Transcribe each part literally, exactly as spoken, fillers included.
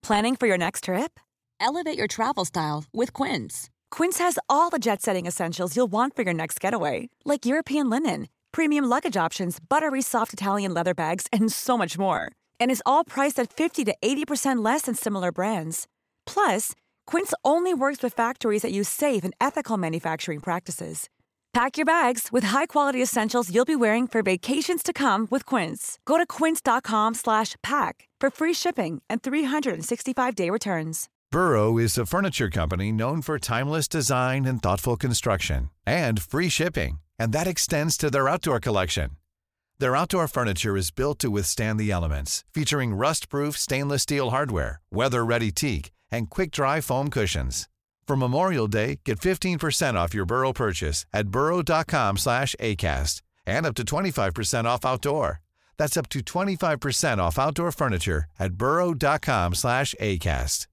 Planning for your next trip? Elevate your travel style with Quince. Quince has all the jet-setting essentials you'll want for your next getaway, like European linen, premium luggage options, buttery soft Italian leather bags, and so much more. And is all priced at fifty to eighty percent less than similar brands. Plus, Quince only works with factories that use safe and ethical manufacturing practices. Pack your bags with high-quality essentials you'll be wearing for vacations to come with Quince. Go to quince.com slash pack for free shipping and three sixty-five day returns. Burrow is a furniture company known for timeless design and thoughtful construction, and free shipping, and that extends to their outdoor collection. Their outdoor furniture is built to withstand the elements, featuring rust-proof stainless steel hardware, weather-ready teak, and quick-dry foam cushions. For Memorial Day, get fifteen percent off your Burrow purchase at burrow.com slash ACAST and up to twenty-five percent off outdoor. That's up to twenty-five percent off outdoor furniture at burrow.com slash ACAST.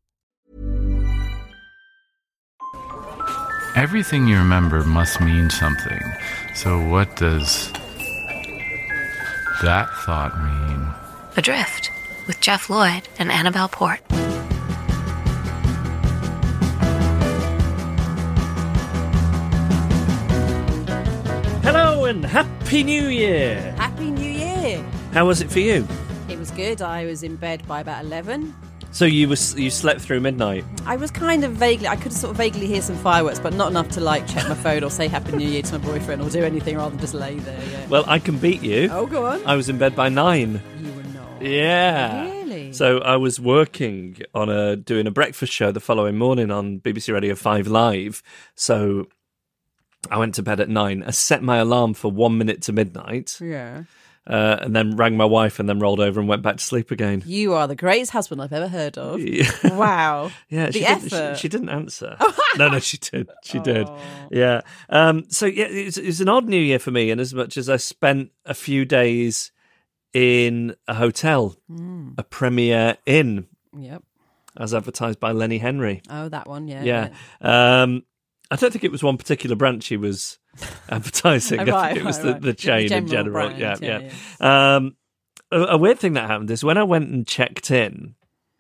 Everything you remember must mean something. So what does that thought mean? Adrift with Jeff Lloyd and Annabelle Port. Hello and Happy New Year! Happy New Year! How was it for you? It was good. I was in bed by about eleven. So you was you slept through midnight? I was kind of vaguely, I could sort of vaguely hear some fireworks, but not enough to like check my phone or say Happy New Year to my boyfriend or do anything rather than just lay there. Yeah. Well, I can beat you. Oh, go on. I was in bed by nine. You were not. Yeah. Really? So I was working on a doing a breakfast show the following morning on B B C Radio five Live. So I went to bed at nine. I set my alarm for one minute to midnight. Yeah. Uh, and then rang my wife and then rolled over and went back to sleep again. You are the greatest husband I've ever heard of. Yeah. Wow. Yeah, the she effort. Did, she, she didn't answer. no, no, she did. She oh. did. Yeah. Um, so, yeah, it's, it's an odd New Year for me. And as much as I spent a few days in a hotel, mm. a Premier Inn. Yep. As advertised by Lenny Henry. Oh, that one, yeah. Yeah. yeah. Um, I don't think it was one particular branch he was advertising. right, I think it was right, the, right. the chain the in general. Brand, yeah, yeah. yeah. yeah. Um, a, a weird thing that happened is when I went and checked in.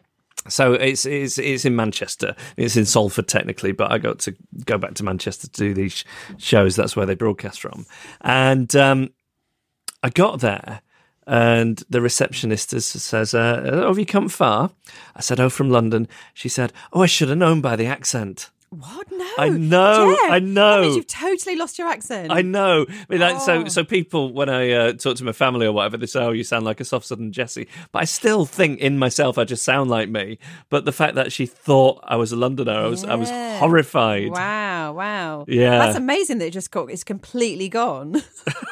So it's it's it's in Manchester. It's in Salford technically, but I got to go back to Manchester to do these shows. That's where they broadcast from. And um, I got there. And the receptionist says, uh, oh, have you come far? I said, oh, from London. She said, oh, I should have known by the accent. What? No. I know. Jeff, I know. That means you've totally lost your accent. I know. I mean, like, oh. So so people, when I uh, talk to my family or whatever, they say, oh, you sound like a soft Southern Jessie. But I still think in myself I just sound like me. But the fact that she thought I was a Londoner, I was, yeah. I was horrified. Wow, wow. Yeah. That's amazing that it just got, it's completely gone.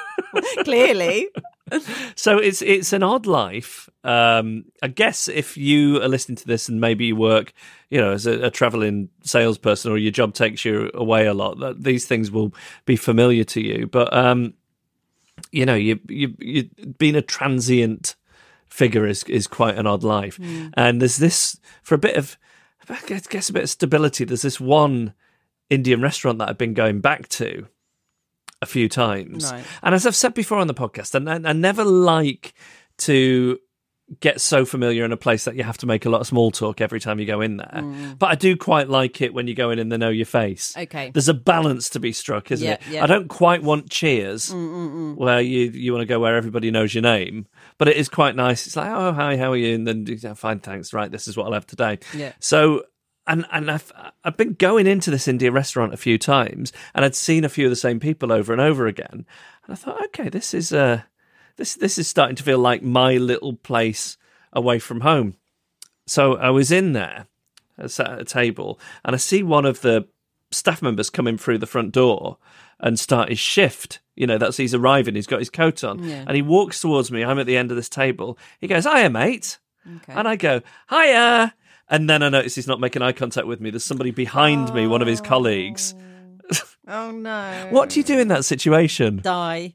Clearly. So it's it's an odd life. Um, I guess if you are listening to this and maybe you work, you know, as a, a traveling salesperson or your job takes you away a lot, that these things will be familiar to you. But um, you know, you you you being a transient figure is is quite an odd life. Mm. And there's this for a bit of, I guess, a bit of stability. There's this one Indian restaurant that I've been going back to a few times. Right. And as I've said before on the podcast, and I, I never like to get so familiar in a place that you have to make a lot of small talk every time you go in there. Mm. But I do quite like it when you go in and they know your face. Okay. There's a balance to be struck, isn't yeah, it? Yeah. I don't quite want Cheers, Mm-mm-mm. where you you want to go where everybody knows your name. But it is quite nice. It's like, oh, hi, how are you? And then, oh, fine, thanks. Right, this is what I'll have today. Yeah. So... And and I've I've been going into this Indian restaurant a few times, and I'd seen a few of the same people over and over again. And I thought, okay, this is uh this this is starting to feel like my little place away from home. So I was in there, I sat at a table, and I see one of the staff members coming through the front door and start his shift. You know, that's he's arriving. He's got his coat on, yeah. and he walks towards me. I'm at the end of this table. He goes, "Hiya, mate," okay. and I go, "Hiya." And then I notice he's not making eye contact with me. There's somebody behind oh. me, one of his colleagues. Oh, no. What do you do in that situation? Die.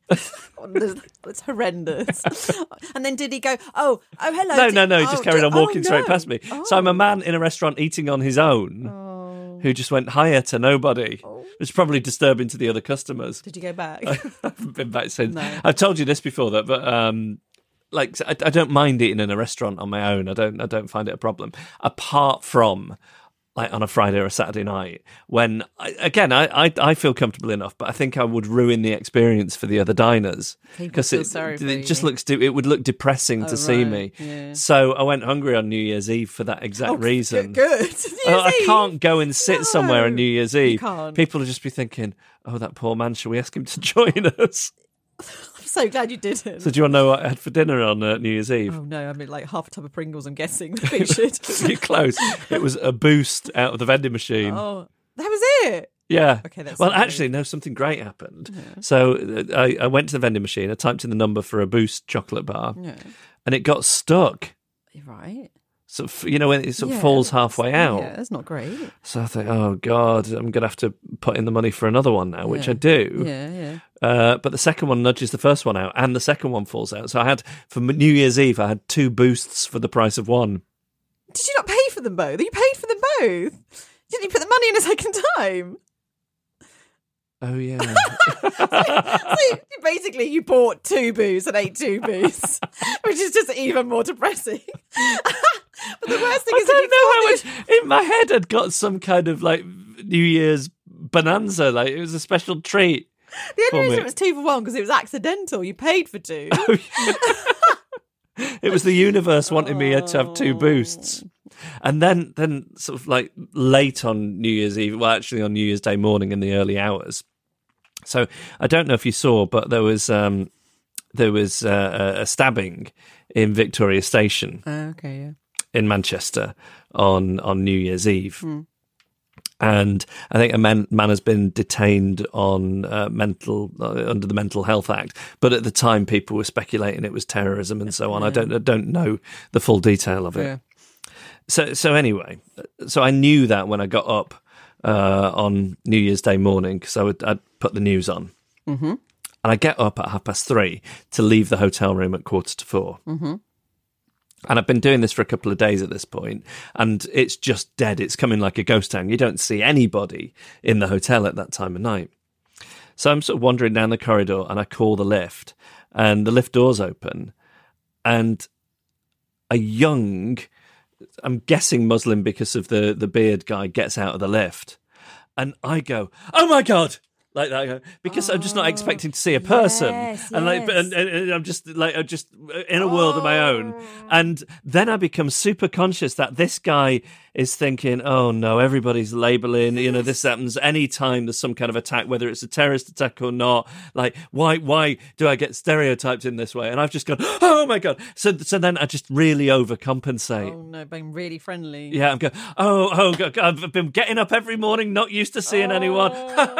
It's horrendous. And then did he go, oh, oh, hello. No, did, no, no. He oh, just carried did, on walking oh, straight no. past me. Oh. So I'm a man in a restaurant eating on his own oh. who just went hiya to nobody. Oh. It was probably disturbing to the other customers. Did you go back? I haven't been back since. No. I've told you this before, that, but um, like I, I don't mind eating in a restaurant on my own. I don't I don't find it a problem. Apart from like on a Friday or a Saturday night, when I, again I, I I feel comfortable enough, but I think I would ruin the experience for the other diners because it sorry it for just you. looks it would look depressing Oh, to see right, me. yeah. So I went hungry on New Year's Eve for that exact Oh, reason. Good. good. Oh, I Eve. can't go and sit No, somewhere on New Year's Eve. can't. People will just be thinking, "Oh, that poor man. Shall we ask him to join us?" I'm so glad you didn't. So do you want to know what I had for dinner on uh, New Year's Eve? Oh no, I mean like half a tub of Pringles. I'm guessing the featured. You're close. It was a Boost out of the vending machine. Oh, that was it. Yeah. Okay, that's well, something. actually, no, something great happened. Yeah. So uh, I, I went to the vending machine. I typed in the number for a Boost chocolate bar, Yeah. and it got stuck. Right. So you know when it sort of Yeah, falls halfway out. Yeah, that's not great. So I thought, oh God, I'm going to have to put in the money for another one now, which Yeah. I do. Yeah, yeah. Uh, but the second one nudges the first one out, and the second one falls out. So I had for New Year's Eve, I had two Boosts for the price of one. Did you not pay for them both? You paid for them both. Didn't you put the money in a second time? Oh yeah. So basically, you bought two booze and ate two booze, which is just even more depressing. But the worst thing I is, if don't you know how thought much in my head I'd got some kind of like New Year's bonanza, like it was a special treat. the for only reason me. it was two for one because it was accidental. You paid for two. It was the universe wanting me to have two Boosts. And then, then sort of like late on New Year's Eve, well, actually on New Year's Day morning in the early hours. So I don't know if you saw, but there was um, there was uh, a stabbing in Victoria Station Oh, okay, yeah. in Manchester on on New Year's Eve. Mm. And I think a man, man has been detained on uh, mental uh, under the Mental Health Act, but at the time people were speculating it was terrorism and so on. Yeah. I don't I don't know the full detail of it. Yeah. So so anyway, so I knew that when I got up uh, on New Year's Day morning because I would I'd put the news on, mm-hmm. and I get up at half past three to leave the hotel room at quarter to four. Mm-hmm. And I've been doing this for a couple of days at this point, and it's just dead. It's coming like a ghost town. You don't see anybody in the hotel at that time of night. So I'm sort of wandering down the corridor, and I call the lift, and the lift doors open, and a young, I'm guessing Muslim because of the, the beard guy, gets out of the lift. And I go, oh my God! Like that, because oh, I'm just not expecting to see a person, yes, and yes. like, and, and I'm just like, I'm just in a world oh. of my own. And then I become super conscious that this guy is thinking, oh no, everybody's labeling, you know, this happens anytime there's some kind of attack, whether it's a terrorist attack or not. Like, why, why do I get stereotyped in this way? And I've just gone, oh my God. So, so then I just really overcompensate. Oh no, being really friendly. Yeah, I'm going, oh, oh God, I've been getting up every morning, not used to seeing oh. anyone.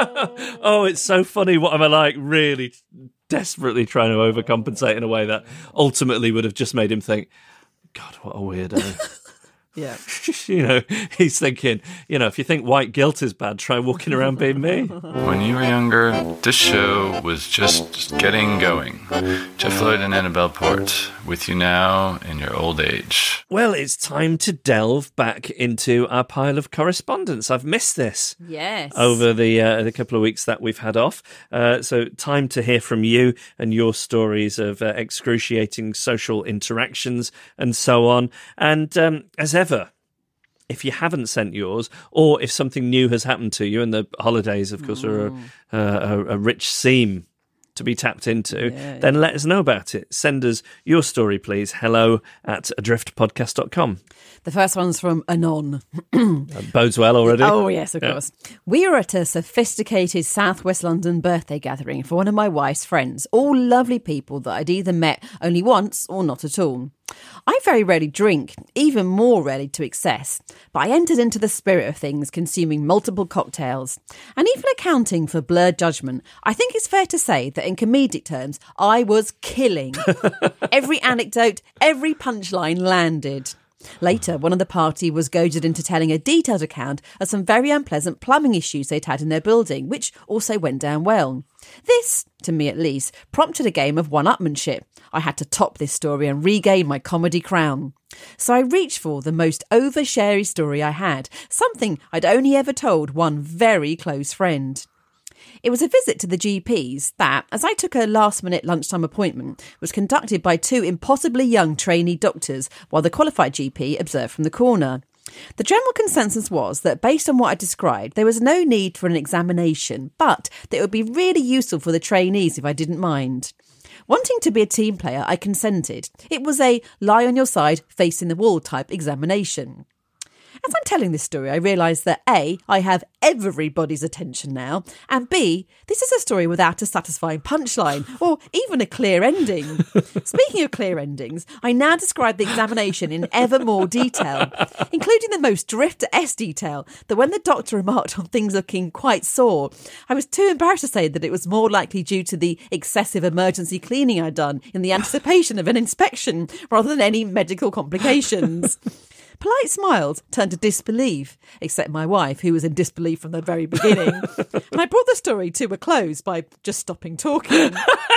Oh, it's so funny. What am I like? Really desperately trying to overcompensate in a way that ultimately would have just made him think, God, what a weirdo. Yeah. You know, he's thinking, you know, if you think white guilt is bad, try walking around being me. When you were younger, this show was just getting going. Jeff Lloyd and Annabelle Port with you now in your old age. Well, it's time to delve back into our pile of correspondence. I've missed this. Yes. Over the uh, the couple of weeks that we've had off. Uh, so time to hear from you and your stories of uh, excruciating social interactions and so on. And um, as ever, if you haven't sent yours, or if something new has happened to you, and the holidays, of course, mm. are a, a, a rich seam to be tapped into, yeah, then yeah. let us know about it. Send us your story, please. Hello at adrift podcast dot com. The first one's from Anon. That bodes well already. Oh, yes, of yeah. course. We were at a sophisticated Southwest London birthday gathering for one of my wife's friends, all lovely people that I'd either met only once or not at all. I very rarely drink, even more rarely to excess, but I entered into the spirit of things, consuming multiple cocktails. And even accounting for blurred judgment, I think it's fair to say that in comedic terms, I was killing. Every anecdote, every punchline landed. Later, one of the party was goaded into telling a detailed account of some very unpleasant plumbing issues they'd had in their building, which also went down well. This, to me at least, prompted a game of one-upmanship. I had to top this story and regain my comedy crown. So I reached for the most oversharey story I had, something I'd only ever told one very close friend. It was a visit to the G P's that, as I took a last-minute lunchtime appointment, was conducted by two impossibly young trainee doctors while the qualified G P observed from the corner. The general consensus was that, based on what I described, there was no need for an examination, but that it would be really useful for the trainees if I didn't mind. Wanting to be a team player, I consented. It was a lie on your side, facing the wall type examination. As I'm telling this story, I realise that A, I have everybody's attention now, and B, this is a story without a satisfying punchline or even a clear ending. Speaking of clear endings, I now describe the examination in ever more detail, including the most drifter-esque detail that when the doctor remarked on things looking quite sore, I was too embarrassed to say that it was more likely due to the excessive emergency cleaning I'd done in the anticipation of an inspection rather than any medical complications. Polite smiles turned to disbelief, except my wife, who was in disbelief from the very beginning. And I brought the story to a close by just stopping talking.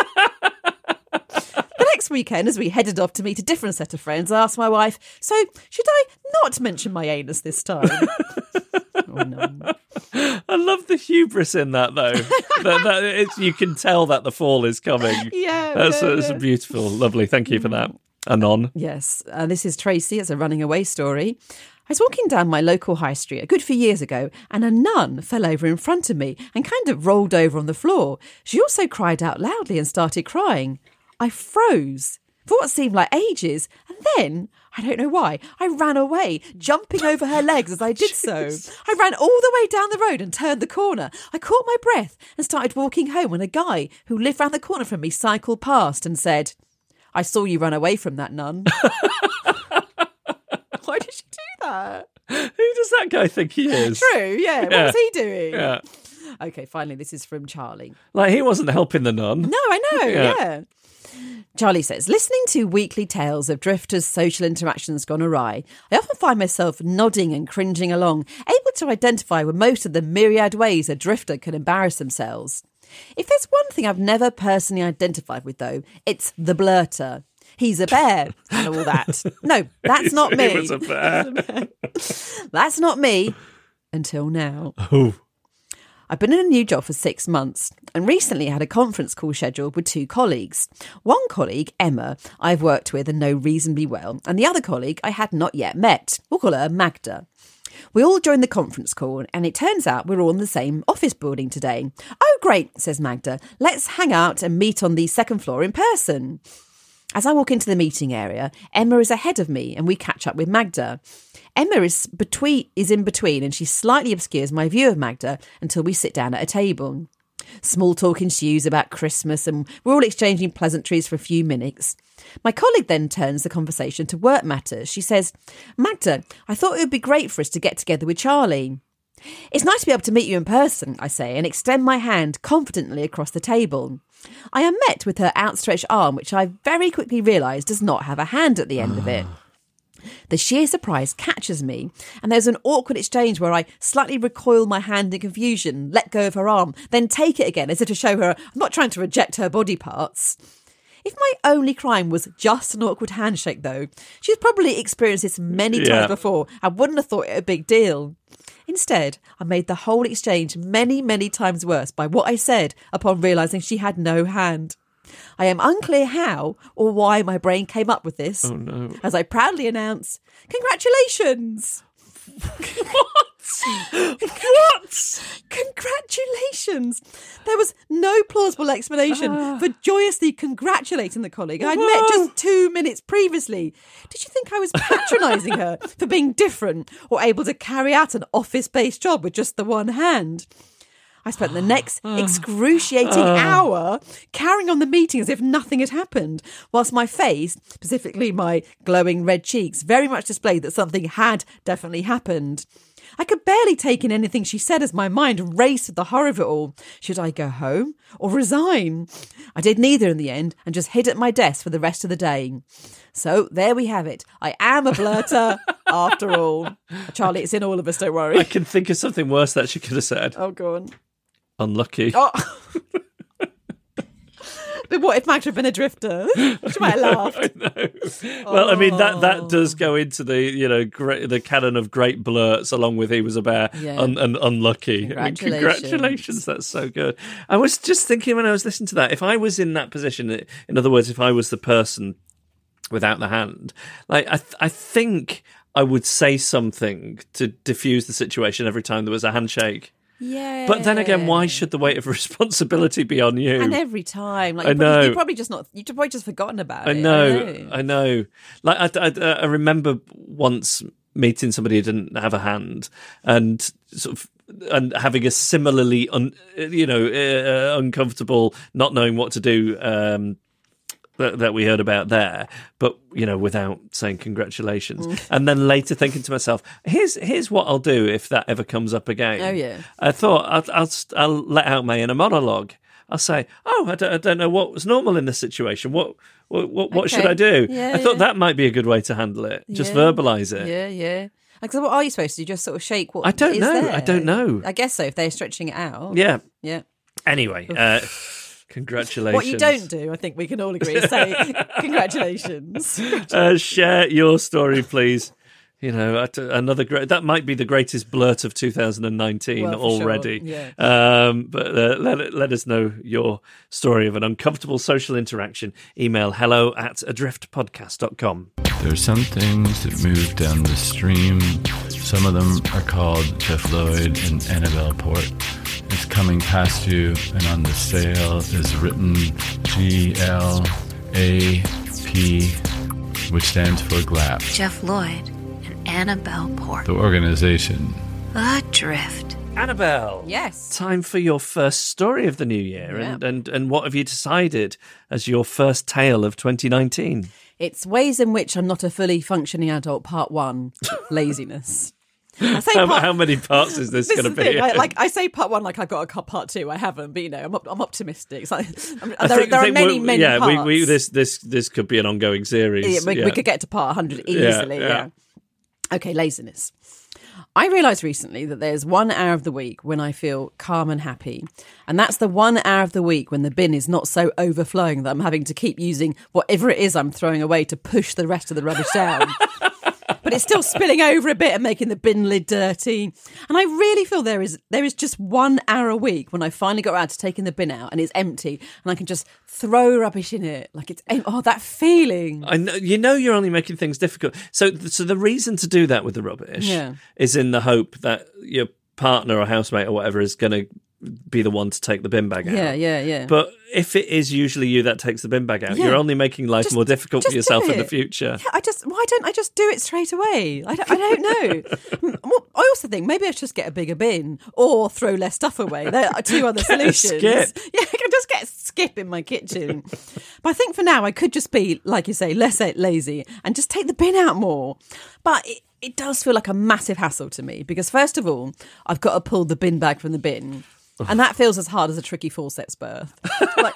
The next weekend, as we headed off to meet a different set of friends, I asked my wife, so should I not mention my anus this time? Oh, no. I love the hubris in that, though. that, that it's, you can tell that the fall is coming. Yeah. That's, yeah, that's yeah. beautiful. Lovely. Thank you for that. Anon. Yes, uh, this is Tracy. It's a running away story. I was walking down my local high street a good few years ago and a nun fell over in front of me and kind of rolled over on the floor. She also cried out loudly and started crying. I froze for what seemed like ages, and then, I don't know why, I ran away, jumping over her legs as I did so. I ran all the way down the road and turned the corner. I caught my breath and started walking home when a guy who lived round the corner from me cycled past and said, I saw you run away from that nun. Why did she do that? Who does that guy think he is? True, yeah. What Yeah. was he doing? Yeah. Okay, finally, this is from Charlie. Like, he wasn't helping the nun. No, I know, Yeah. yeah. Charlie says, listening to weekly tales of drifters' social interactions gone awry, I often find myself nodding and cringing along, able to identify with most of the myriad ways a drifter can embarrass themselves. If there's one thing I've never personally identified with, though, it's the blurter. He's a bear and all that. No, that's not me. He was a bear. That's not me until now. Oh. I've been in a new job for six months and recently had a conference call scheduled with two colleagues. One colleague, Emma, I've worked with and know reasonably well, and the other colleague I had not yet met. We'll call her Magda. We all joined the conference call and it turns out we're all in the same office building today. Oh, great, says Magda. Let's hang out and meet on the second floor in person. As I walk into the meeting area, Emma is ahead of me and we catch up with Magda. Emma is between is in between and she slightly obscures my view of Magda until we sit down at a table. Small talk ensues about Christmas and we're all exchanging pleasantries for a few minutes. My colleague then turns the conversation to work matters. She says, Magda, I thought it would be great for us to get together with Charlie. It's nice to be able to meet you in person, I say, and extend my hand confidently across the table. I am met with her outstretched arm, which I very quickly realise does not have a hand at the end of it. The sheer surprise catches me, and there's an awkward exchange where I slightly recoil my hand in confusion, let go of her arm, then take it again as if to show her I'm not trying to reject her body parts. If my only crime was just an awkward handshake, though, she's probably experienced this many Yeah. times before and wouldn't have thought it a big deal. Instead, I made the whole exchange many, many times worse by what I said upon realising she had no hand. I am unclear how or why my brain came up with this. Oh, no. As I proudly announce, congratulations! What? What? Congratulations! There was no plausible explanation Ah. for joyously congratulating the colleague I'd Whoa. met just two minutes previously. Did you think I was patronising her for being different or able to carry out an office-based job with just the one hand? I spent the next excruciating hour carrying on the meeting as if nothing had happened, whilst my face, specifically my glowing red cheeks, very much displayed that something had definitely happened. I could barely take in anything she said as my mind raced with the horror of it all. Should I go home or resign? I did neither in the end and just hid at my desk for the rest of the day. So there we have it. I am a blurter after all. Charlie, it's in all of us, don't worry. I can think of something worse that she could have said. Oh, go on. Unlucky. Oh. But what if Magda had been a drifter? She might have laughed. I know. Well, I mean that that does go into the you know great, the canon of great blurts, along with he was a bear Yeah. un, un, unlucky. I mean, Congratulations. congratulations, that's so good. I was just thinking when I was listening to that, if I was in that position, in other words, if I was the person without the hand, like I, th- I think I would say something to diffuse the situation every time there was a handshake. Yeah. But then again, why should the weight of responsibility be on you? And every time, like I you're probably, know. you're probably just not. You've probably just forgotten about I it. know, I know. Like I, I, I remember once meeting somebody who didn't have a hand, and sort of and having a similarly, un, you know, uh, uncomfortable, not knowing what to do. Um, That, that we heard about there, but you know, without saying congratulations, Mm. and then later thinking to myself, "Here's here's what I'll do if that ever comes up again." Oh, yeah. I thought I'll I'll, I'll let out my inner monologue. I'll say, "Oh, I don't, I don't know what was normal in this situation. What what what, what should Okay. I do?" Yeah, I thought yeah. that might be a good way to handle it. Just Yeah. verbalise it. Yeah, yeah. Like, so what are you supposed to do? Just sort of shake what I don't is know. there? I don't know. I guess so. If they're stretching it out. Yeah. Yeah. Anyway, uh, congratulations. What you don't do, I think we can all agree, is say congratulations. Uh, share your story, please. You know, at- another great. That might be the greatest blurt of two thousand nineteen Well, for already. sure, Um, but uh, let let us know your story of an uncomfortable social interaction. Email hello at adriftpodcast dot com. There's some things that move down the stream. Some of them are called Jeff Lloyd and Annabelle Port. It's coming past you, and on the sail is written G L A P, which stands for G L A P, Jeff Lloyd and Annabelle Port. the organization. Adrift. Annabelle. Yes. Time for your first story of the new year, and, and and what have you decided as your first tale of twenty nineteen? It's ways in which I'm not a fully functioning adult, part one, laziness. I say How, part, how many parts is this, this going is to the be? thing, I, like I say part one like I've got a part two. I haven't, but you know, I'm, op- I'm optimistic. It's like, I'm, I there, think- there are think many, we- many yeah, parts. we, we this this this could be an ongoing series. Yeah, we, yeah. we could get to part one hundred Yeah, easily. yeah. Yeah. Okay, laziness. I realised recently that there's one hour of the week when I feel calm and happy. And that's the one hour of the week when the bin is not so overflowing that I'm having to keep using whatever it is I'm throwing away to push the rest of the rubbish down. But it's still spilling over a bit and making the bin lid dirty. And I really feel there is there is just one hour a week when I finally got around to taking the bin out and it's empty and I can just throw rubbish in it. Like it's, oh, that feeling. I know, you know you're only making things difficult. So, so the reason to do that with the rubbish Yeah. is in the hope that your partner or housemate or whatever is going to be the one to take the bin bag out. Yeah, yeah, yeah. But if it is usually you that takes the bin bag out, Yeah. you're only making life Just- more difficult just for yourself do in the it. future. Yeah, I just, why don't I just do it straight away? I don't, I don't know. Well, I also think maybe I should just get a bigger bin or throw less stuff away. There are two other Get a solutions. skip. Yeah, I can just get a skip in my kitchen. But I think for now I could just be, like you say, less lazy and just take the bin out more. But it, it does feel like a massive hassle to me because first of all, I've got to pull the bin bag from the bin. And that feels as hard as a tricky forceps birth. Like,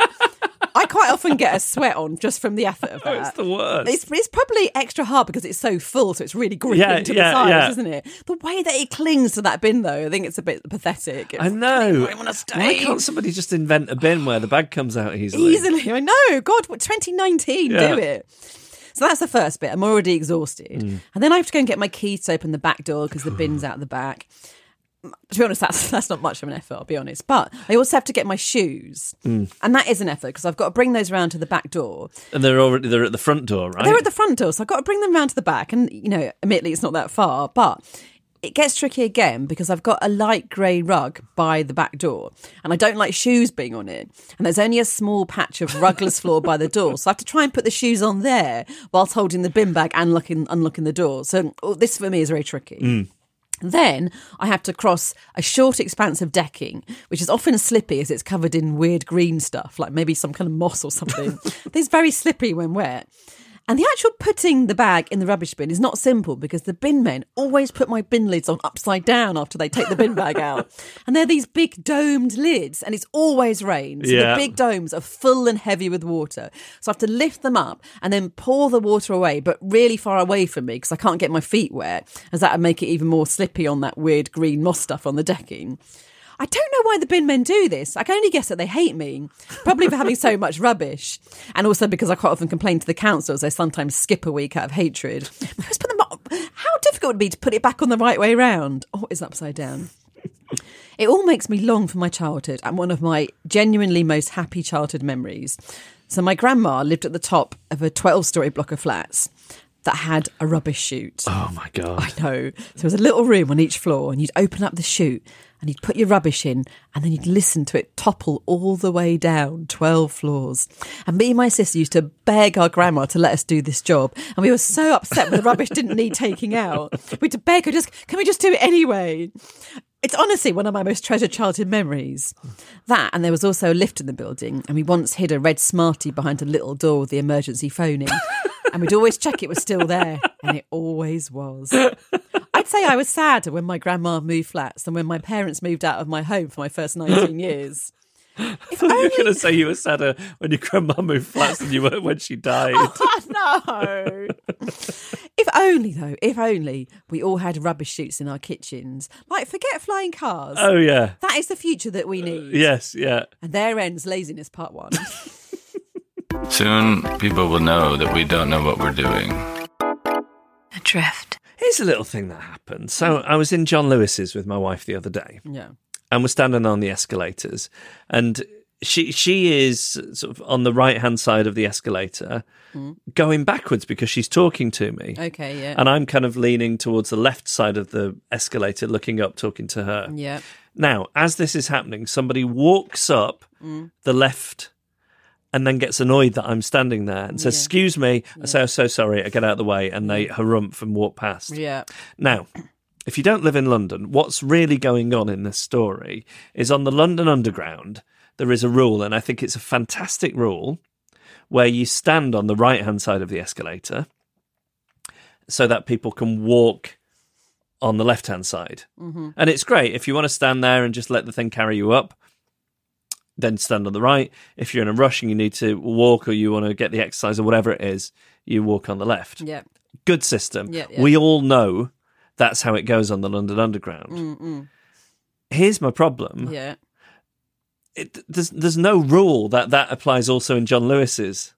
I quite often get a sweat on just from the effort of that. Oh, it's the worst. It's, it's probably extra hard because it's so full, so it's really gripping Yeah, to yeah, the sides, yeah. isn't it? The way that it clings to that bin, though, I think it's a bit pathetic. It's, I know. I want to stay. Why can't somebody just invent a bin where the bag comes out easily? Easily, I know. God, what, twenty nineteen, Yeah. do it. So that's the first bit. I'm already exhausted. Mm. And then I have to go and get my key to open the back door because the bin's out the back. To be honest, that's that's not much of an effort, I'll be honest. But I also have to get my shoes. Mm. And that is an effort because I've got to bring those round to the back door. And they're already they're at the front door, right? They're at the front door, so I've got to bring them round to the back. And, you know, admittedly, it's not that far. But it gets tricky again because I've got a light grey rug by the back door and I don't like shoes being on it. And there's only a small patch of rugless floor by the door. So I have to try and put the shoes on there whilst holding the bin bag and locking, unlocking the door. So oh, this for me is very tricky. Mm. Then I have to cross a short expanse of decking, which is often slippy as it's covered in weird green stuff, like maybe some kind of moss or something. It's very slippery when wet. And the actual putting the bag in the rubbish bin is not simple because the bin men always put my bin lids on upside down after they take the bin bag out. And they're these big domed lids and it's always rained. So Yeah. the big domes are full and heavy with water. So I have to lift them up and then pour the water away, but really far away from me because I can't get my feet wet, as that would make it even more slippy on that weird green moss stuff on the decking. I don't know why the bin men do this. I can only guess that they hate me, probably for having so much rubbish. And also because I quite often complain to the council as they sometimes skip a week out of hatred. Because put them up, how difficult would it be to put it back on the right way round? Oh, it's upside down. It all makes me long for my childhood and one of my genuinely most happy childhood memories. So my grandma lived at the top of a twelve-storey block of flats that had a rubbish chute. Oh, my God. I know. So there was a little room on each floor and you'd open up the chute and you'd put your rubbish in and then you'd listen to it topple all the way down twelve floors. And me and my sister used to beg our grandma to let us do this job. And we were so upset when the rubbish didn't need taking out. We had to beg her, just, can we just do it anyway? It's honestly one of my most treasured childhood memories. That, and there was also a lift in the building, and we once hid a red Smartie behind a little door with the emergency phone in. And we'd always check it was still there, and it always was. I'd say I was sadder when my grandma moved flats than when my parents moved out of my home for my first nineteen years. If only... You're going to say you were sadder when your grandma moved flats than you were when she died. Oh, no. If only, though, if only we all had rubbish chutes in our kitchens. Like, forget flying cars. Oh, yeah. That is the future that we need. Uh, yes, yeah. And there ends laziness part one. Soon, people will know that we don't know what we're doing. Adrift. Here's a little thing that happened. So I was in John Lewis's with my wife the other day. Yeah. And we're standing on the escalators, and she she is sort of on the right hand side of the escalator, mm. going backwards because she's talking to me. Okay, yeah. And I'm kind of leaning towards the left side of the escalator, looking up, talking to her. Yeah. Now, as this is happening, somebody walks up mm. the left and then gets annoyed that I'm standing there and says, yeah. "Excuse me." Yeah. I say, "I'm so sorry." I get out of the way, and they harumph and walk past. Yeah. Now, if you don't live in London, what's really going on in this story is on the London Underground, there is a rule, and I think it's a fantastic rule, where you stand on the right-hand side of the escalator so that people can walk on the left-hand side. Mm-hmm. And it's great. If you want to stand there and just let the thing carry you up, then stand on the right. If you're in a rush and you need to walk or you want to get the exercise or whatever it is, you walk on the left. Yeah. Good system. Yeah, yeah. We all know that's how it goes on the London Underground. Mm-mm. Here's my problem. Yeah. It, there's there's no rule that that applies also in John Lewis's.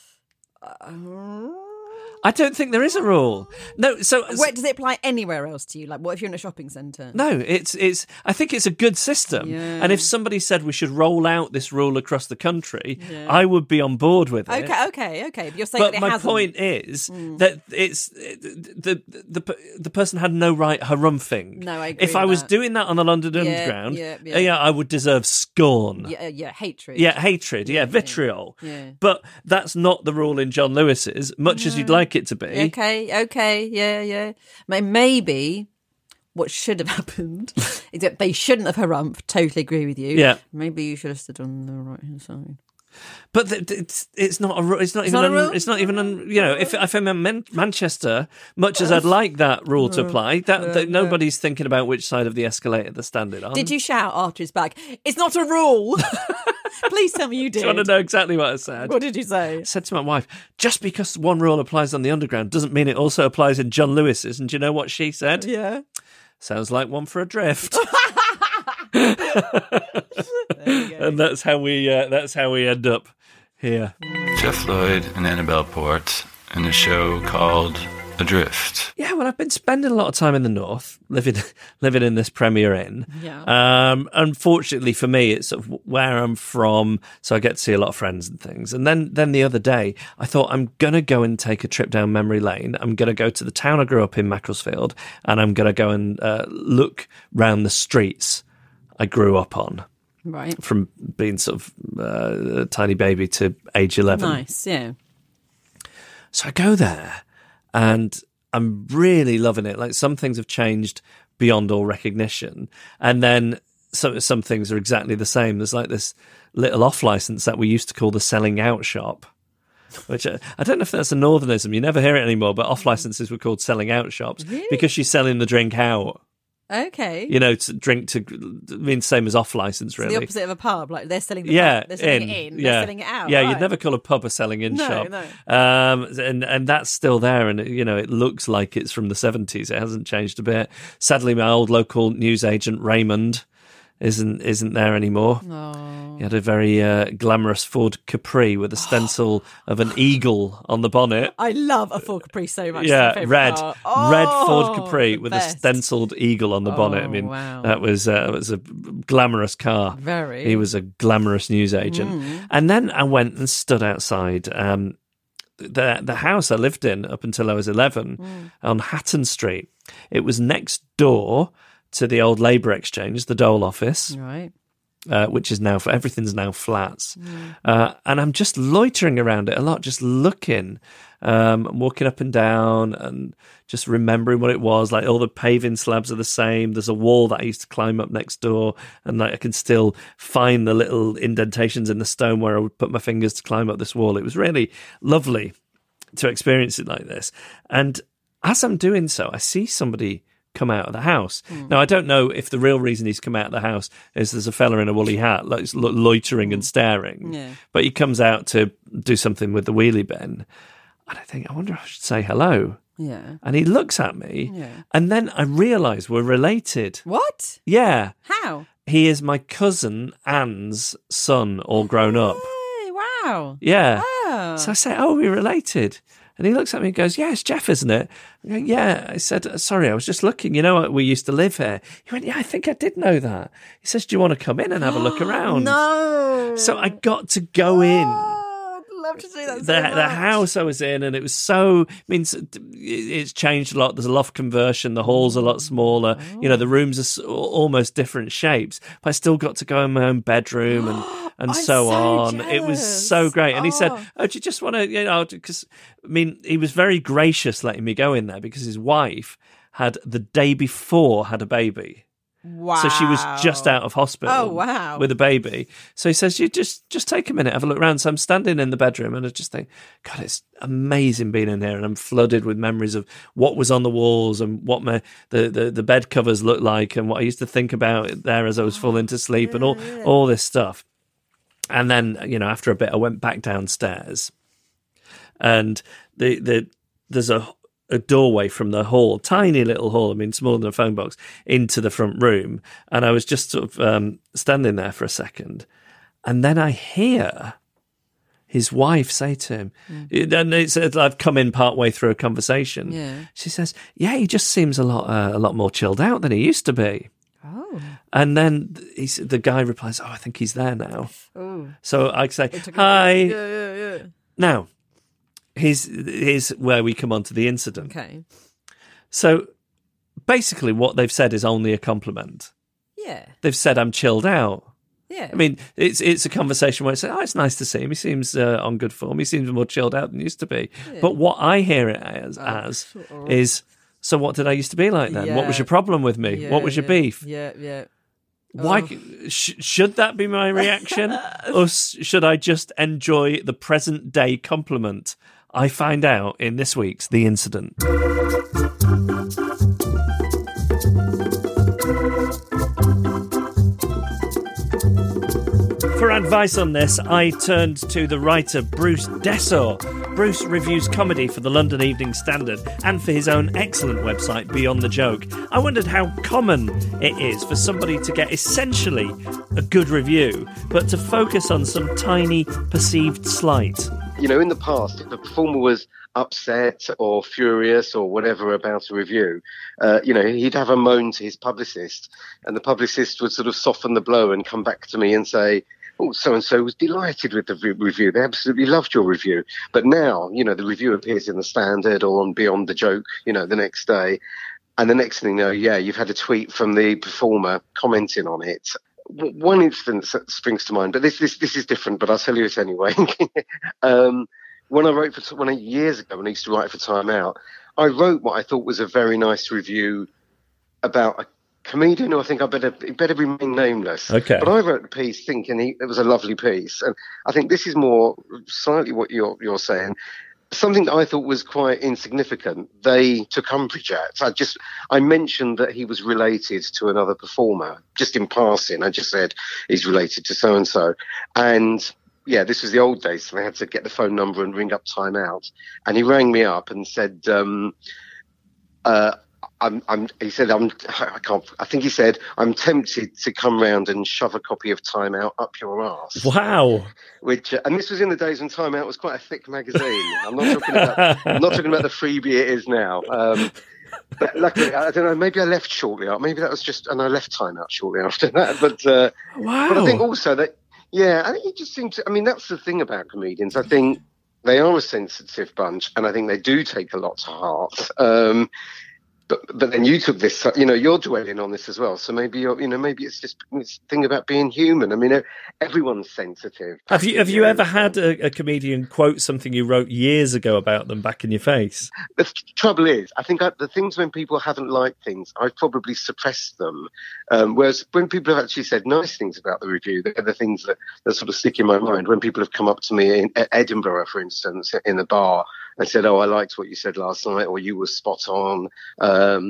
Uh, I don't think there is a rule. No, so Where, does it apply anywhere else to you? Like, what if you're in a shopping centre? No, it's it's. I think it's a good system. Yeah. And if somebody said we should roll out this rule across the country, Yeah. I would be on board with it. Okay, okay, okay. But you're saying But that it my hasn't. point is Mm. that it's the, the the the person had no right harumphing. No, I agree If I with was that. doing that on the London Yeah, Underground, yeah, yeah, yeah. I would deserve scorn. Yeah, yeah, hatred. Yeah, hatred. Yeah, Yeah, vitriol. yeah. But that's not the rule in John Lewis's, much as you'd like it to be. Okay, okay, yeah, yeah. May- Maybe what should have happened is that they shouldn't have harumphed. Totally agree with you. Yeah. Maybe you should have stood on the right hand side. But th- th- it's it's not a ru- it's not It's even not a un- rule? it's not even un- you know if if I'm in Man- Manchester, much as I'd like that rule to apply, that, that nobody's thinking about which side of the escalator they're standing on. Did you shout after his back? It's not a rule. Please tell me you did. Do you want to know exactly what I said? What did you say? I said to my wife, just because one rule applies on the Underground doesn't mean it also applies in John Lewis's. And do you know what she said? Yeah. Sounds like one for a drift. There you go. And that's how we uh, that's how we end up here. Jeff Lloyd and Annabelle Port in a show called Adrift. Yeah, well, I've been spending a lot of time in the north, living living in this Premier Inn. Yeah. Um, unfortunately for me, it's sort of where I'm from, so I get to see a lot of friends and things. And then, then the other day, I thought I'm gonna go and take a trip down memory lane. I'm gonna go to the town I grew up in, Macclesfield, and I'm gonna go and uh, look round the streets I grew up on. Right. From being sort of uh, a tiny baby to age eleven. Nice, yeah. So I go there and I'm really loving it. Like some things have changed beyond all recognition. And then some, some things are exactly the same. There's like this little off license that we used to call the selling out shop, which I, I don't know if that's a northernism. You never hear it anymore, but off licenses were called selling out shops Really? because she's selling the drink out. Okay. You know, to drink to means same as off license, It's really. the opposite of a pub. Like they're selling the Yeah, pub. They're selling in, it in. yeah. They're selling it out. Yeah, right. you'd never call a pub a selling in No, shop. no. Um, and and that's still there, and you know it looks like it's from the seventies. It hasn't changed a bit. Sadly, my old local newsagent Raymond isn't isn't there anymore. Oh. He had a very uh, glamorous Ford Capri with a stencil of an eagle on the bonnet. I love a Ford Capri so much. Yeah, red, oh, red Ford Capri with best. a stenciled eagle on the bonnet. Oh, I mean, wow. that was uh, was a glamorous car. Very. He was a glamorous newsagent. Mm. And then I went and stood outside um, the the house I lived in up until I was eleven mm. on Hatton Street. It was next door to the old Labour Exchange, the Dole office. Right. Uh, which is now, everything's now flats. Mm. Uh, and I'm just loitering around it a lot, just looking, um, walking up and down and just remembering what it was. Like all the paving slabs are the same. There's a wall that I used to climb up next door, and like I can still find the little indentations in the stone where I would put my fingers to climb up this wall. It was really lovely to experience it like this. And as I'm doing so, I see somebody come out of the house. Mm. Now, I don't know if the real reason he's come out of the house is there's a fella in a woolly hat like, loitering mm. and staring, yeah. but he comes out to do something with the wheelie bin, and I think, I wonder if I should say hello. Yeah. And he looks at me, yeah. and then I realise we're related. What? Yeah. How? He is my cousin Anne's son, all grown up. Hey, wow. Yeah. Oh. So I say, oh, we're related. And he looks at me and goes, yeah, it's Jeff, isn't it? I go, yeah. I said, sorry, I was just looking. You know, we used to live here. He went, yeah, I think I did know that. He says, do you want to come in and have a look around? No. So I got to go in. Oh, I'd love to see that so The, much. the house I was in, and it was so, means it's changed a lot. There's a loft conversion. The hall's a lot smaller. Oh. You know, the rooms are s- almost different shapes. But I still got to go in my own bedroom and and I'm so, so on. It was jealous. so great. And he said, Oh. oh, do you just want to, you know, because, I mean, he was very gracious letting me go in there because his wife had the day before had a baby. Wow. So she was just out of hospital. Oh, wow. With a baby. So he says, you just just take a minute, have a look around. So I'm standing in the bedroom and I just think, God, it's amazing being in here. And I'm flooded with memories of what was on the walls and what my the, the, the bed covers looked like and what I used to think about there as I was falling to sleep and all, all this stuff. And then, you know, after a bit, I went back downstairs and the the there's a a doorway from the hall, tiny little hall, I mean, smaller than a phone box, into the front room. And I was just sort of um, standing there for a second. And then I hear his wife say to him, mm. and it's, I've come in part way through a conversation. Yeah. She says, yeah, he just seems a lot uh, a lot more chilled out than he used to be. Oh. And then he's, the guy replies, oh, I think he's there now. Oh. So I say, hi. Yeah, yeah, yeah. Now, here's, here's where we come on to the incident. Okay. So basically what they've said is only a compliment. Yeah. They've said I'm chilled out. Yeah. I mean, it's it's a conversation where I say, oh, it's nice to see him. He seems uh, on good form. He seems more chilled out than he used to be. Yeah. But what I hear it as, oh, as sure. is, so what did I used to be like then? Yeah. What was your problem with me? Yeah, what was your yeah. beef? Yeah, yeah. Why oh. sh- should that be my reaction, or s- should I just enjoy the present day compliment? I find out in this week's The Incident. For advice on this, I turned to the writer Bruce Dessau. Bruce reviews comedy for the London Evening Standard and for his own excellent website, Beyond the Joke. I wondered how common it is for somebody to get essentially a good review, but to focus on some tiny perceived slight. You know, in the past, if a performer was upset or furious or whatever about a review, uh, you know, he'd have a moan to his publicist, and the publicist would sort of soften the blow and come back to me and say, oh, so-and-so was delighted with the re- review. They absolutely loved your review. But now, you know, the review appears in the Standard or on Beyond the Joke, you know, the next day. And the next thing you know, yeah, you've had a tweet from the performer commenting on it. W- one instance that springs to mind, but this this this is different, but I'll tell you it anyway. um, when I wrote for, when I, years ago, when I used to write for Time Out, I wrote what I thought was a very nice review about a comedian who I think I better it better remain nameless. Okay. But I wrote the piece thinking he, it was a lovely piece, and I think this is more slightly what you're you're saying. Something that I thought was quite insignificant, they took umbrage at. I just I mentioned that he was related to another performer, just in passing. I just said he's related to so and so, and yeah, this was the old days, so I had to get the phone number and ring up Time Out, and he rang me up and said, um, uh, I'm, I'm, he said, I'm, I can't, I think he said, I'm tempted to come round and shove a copy of Time Out up your arse. Wow. Which, uh, and this was in the days when Time Out was quite a thick magazine. I'm not talking about, I'm not talking about the freebie it is now. Um, but luckily, I don't know, maybe I left shortly after, maybe that was just, and I left Time Out shortly after that. But, uh, wow. But I think also that, yeah, I think it just seems to, I mean, that's the thing about comedians. I think they are a sensitive bunch, and I think they do take a lot to heart. Um, But but then you took this, you know, you're dwelling on this as well. So maybe you're, you know, maybe it's just this thing about being human. I mean, everyone's sensitive. Have you have you ever had a, a comedian quote something you wrote years ago about them back in your face? The trouble is, I think I, the things when people haven't liked things, I've probably suppressed them. Um, whereas when people have actually said nice things about the review, they're the things that, that sort of stick in my mind. When people have come up to me in Edinburgh, for instance, in the bar, and said, "Oh, I liked what you said last night," or "You were spot on." Um,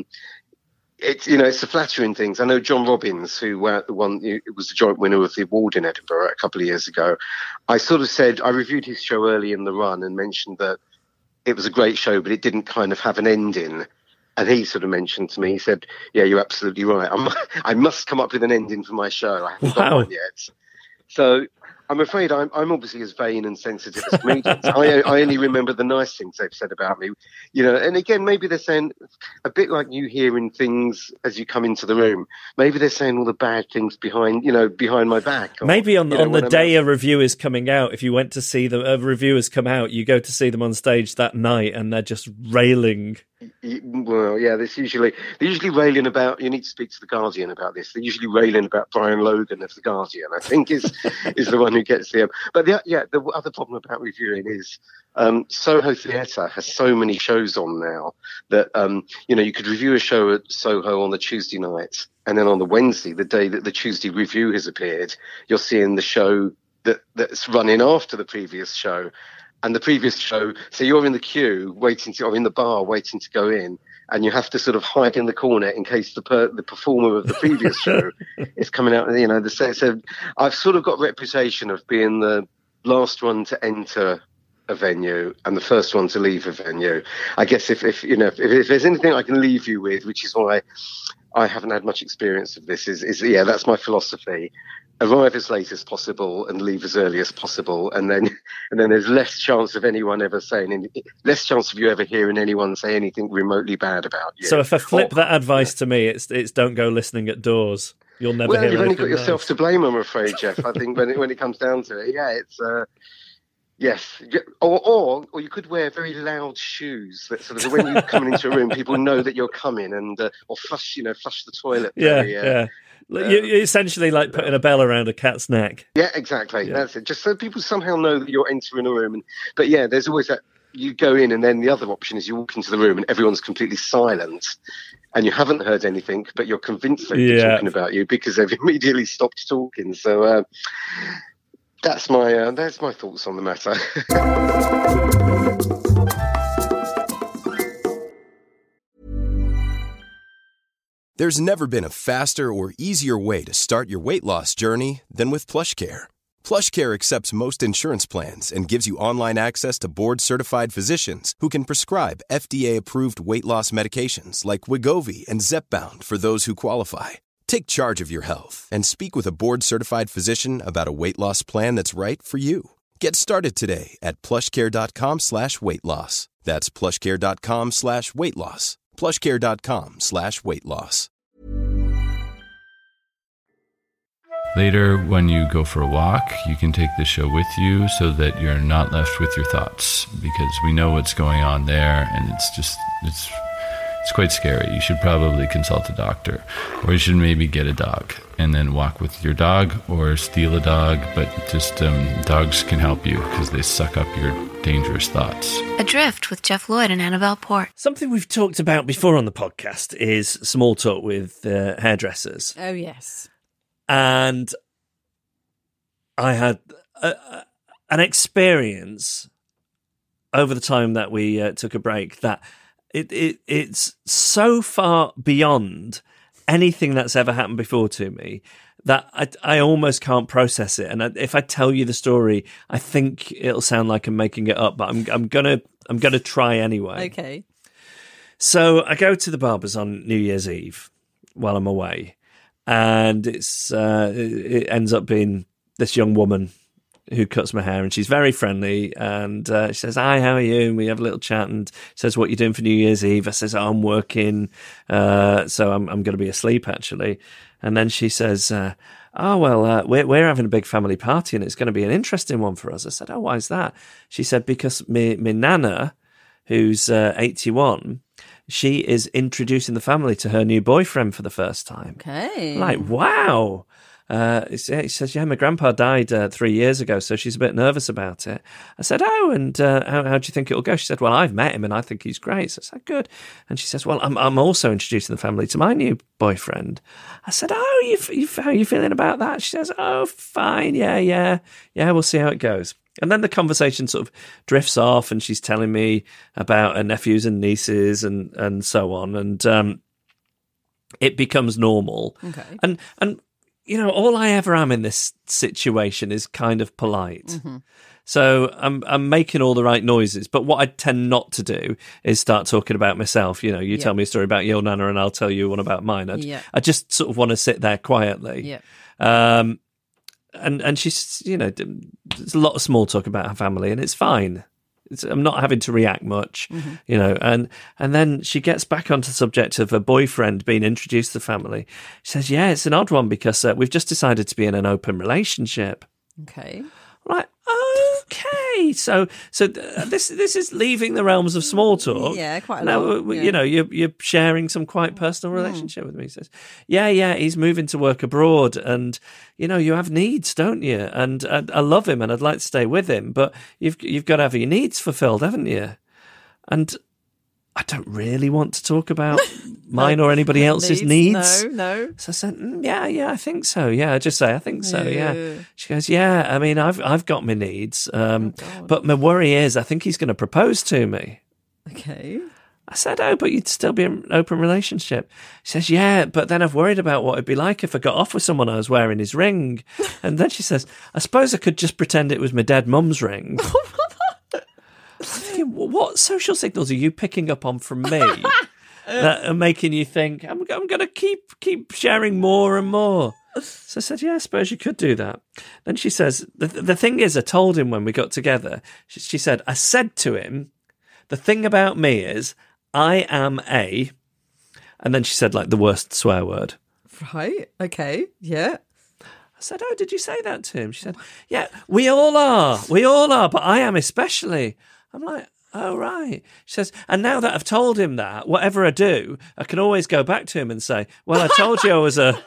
it's you know, it's the flattering things. I know John Robbins, who uh, the one it was the joint winner of the award in Edinburgh a couple of years ago. I sort of said I reviewed his show early in the run and mentioned that it was a great show, but it didn't kind of have an ending. And he sort of mentioned to me, he said, "Yeah, you're absolutely right. I'm, I must come up with an ending for my show. I haven't wow. got one yet." So I'm afraid I'm, I'm obviously as vain and sensitive as comedians. I, I only remember the nice things they've said about me, you know. And again, maybe they're saying a bit like you hearing things as you come into the room. Maybe they're saying all the bad things behind, you know, behind my back. Or, maybe on, you know, on the I'm day out. a review is coming out, if you went to see the a review has come out, you go to see them on stage that night, and they're just railing. Well, yeah, there's usually they're usually railing about. You need to speak to the Guardian about this. They're usually railing about Brian Logan of the Guardian. I think is is the one who gets the. But the, yeah, the other problem about reviewing is um, Soho Theatre has so many shows on now that um, you know you could review a show at Soho on the Tuesday night, and then on the Wednesday, the day that the Tuesday review has appeared, you're seeing the show that that's running after the previous show. And the previous show, so you're in the queue waiting to, or in the bar waiting to go in, and you have to sort of hide in the corner in case the per, the performer of the previous show is coming out. You know, the so I've sort of got a reputation of being the last one to enter a venue and the first one to leave a venue. I guess if, if you know if, if there's anything I can leave you with, which is why I haven't had much experience of this, is is yeah, that's my philosophy. Arrive as late as possible and leave as early as possible, and then and then there's less chance of anyone ever saying any, less chance of you ever hearing anyone say anything remotely bad about you. So if I flip or, that advice to me, it's it's don't go listening at doors. You'll never well, hear you've only got anything yourself nice. to blame, I'm afraid, Jeff. I think when it, when it comes down to it, yeah, it's uh, yes, or, or or you could wear very loud shoes that sort of when you're coming into a room, people know that you're coming, and uh, or flush, you know, flush the toilet. Yeah, very, uh, yeah. Um, you essentially like putting a bell around a cat's neck. Yeah, exactly. Yeah. That's it. Just so people somehow know that you're entering a room. And, but yeah, there's always that. You go in, and then the other option is you walk into the room, and everyone's completely silent, and you haven't heard anything, but you're convinced they're yeah. talking about you because they've immediately stopped talking. So uh, that's my uh, that's my thoughts on the matter. There's never been a faster or easier way to start your weight loss journey than with PlushCare. PlushCare accepts most insurance plans and gives you online access to board-certified physicians who can prescribe F D A-approved weight loss medications like Wegovy and Zepbound for those who qualify. Take charge of your health and speak with a board-certified physician about a weight loss plan that's right for you. Get started today at plushcare.com slash weight loss. That's plushcare.com slash weight loss. plushcare.com slash weight loss. Later, when you go for a walk, you can take the show with you so that you're not left with your thoughts, because we know what's going on there, and it's just, it's it's quite scary. You should probably consult a doctor, or you should maybe get a dog and then walk with your dog, or steal a dog, but just um, dogs can help you because they suck up your dangerous thoughts. Adrift with Jeff Lloyd and Annabelle Port. Something we've talked about before on the podcast is small talk with uh, hairdressers. Oh, yes. And I had a, a, an experience over the time that we uh, took a break that it, it it's so far beyond anything that's ever happened before to me that I, I almost can't process it. And I, if I tell you the story, I think it'll sound like I'm making it up, but I'm I'm gonna I'm gonna try anyway. Okay. So I go to the barber's on New Year's Eve while I'm away, and it's uh, it ends up being this young woman who cuts my hair, and she's very friendly, and uh, she says, "Hi, how are you?" And we have a little chat, and says, "What are you doing for New Year's Eve?" I says, "Oh, I'm working, uh, so I'm I'm going to be asleep actually." And then she says, uh, "Oh well, uh, we're we're having a big family party, and it's going to be an interesting one for us." I said, "Oh, why is that?" She said, "Because me me nana, who's uh, eighty-one, she is introducing the family to her new boyfriend for the first time." Okay, I'm like, wow. Uh, he says, "Yeah, my grandpa died uh, three years ago, so she's a bit nervous about it." I said, "Oh, and uh, how, how do you think it'll go?" She said, "Well, I've met him and I think he's great." So I said, "Good." And she says, "Well, I'm I'm also introducing the family to my new boyfriend." I said, "Oh, you, you how are you feeling about that?" She says, "Oh, fine, yeah, yeah, yeah. We'll see how it goes." And then the conversation sort of drifts off, and she's telling me about her nephews and nieces and and so on, and um, it becomes normal. Okay, and and. You know, all I ever am in this situation is kind of polite. Mm-hmm. So I'm I'm making all the right noises. But what I tend not to do is start talking about myself. You know, you yeah. tell me a story about your nana and I'll tell you one about mine. I, yeah. I just sort of want to sit there quietly. Yeah. Um, and, and she's, you know, there's a lot of small talk about her family, and it's fine. It's, I'm not having to react much, mm-hmm. you know, and and then she gets back onto the subject of her boyfriend being introduced to the family. She says, "Yeah, it's an odd one because uh, we've just decided to be in an open relationship." Okay. Right. Okay. So so th- this this is leaving the realms of small talk. Yeah, quite a now, lot. You Yeah. know, you're you're sharing some quite personal relationship mm. with me. He says, "Yeah, yeah, he's moving to work abroad, and you know, you have needs, don't you? And, and I love him, and I'd like to stay with him, but you've you've got to have your needs fulfilled, haven't you?" And I don't really want to talk about mine or anybody else's needs. No, no. So I said, mm, yeah, yeah, I think so. Yeah, I just say, I think so, yeah. yeah. She goes, yeah, I mean, I've I've got my needs. Um, oh, but my worry is I think he's going to propose to me. Okay. I said, oh, but you'd still be in an open relationship. She says, yeah, but then I've worried about what it'd be like if I got off with someone I was wearing his ring. And then she says, I suppose I could just pretend it was my dead mum's ring. I'm thinking, what social signals are you picking up on from me that are making you think I'm, I'm going to keep keep sharing more and more? So I said, yeah, I suppose you could do that. Then she says, the, the thing is, I told him when we got together, she, she said, I said to him, the thing about me is I am a, and then she said like the worst swear word. Right, okay, yeah. I said, oh, did you say that to him? She said, yeah, we all are. We all are, but I am especially. I'm like, oh, right. She says, and now that I've told him that, whatever I do, I can always go back to him and say, well, I told you I was a...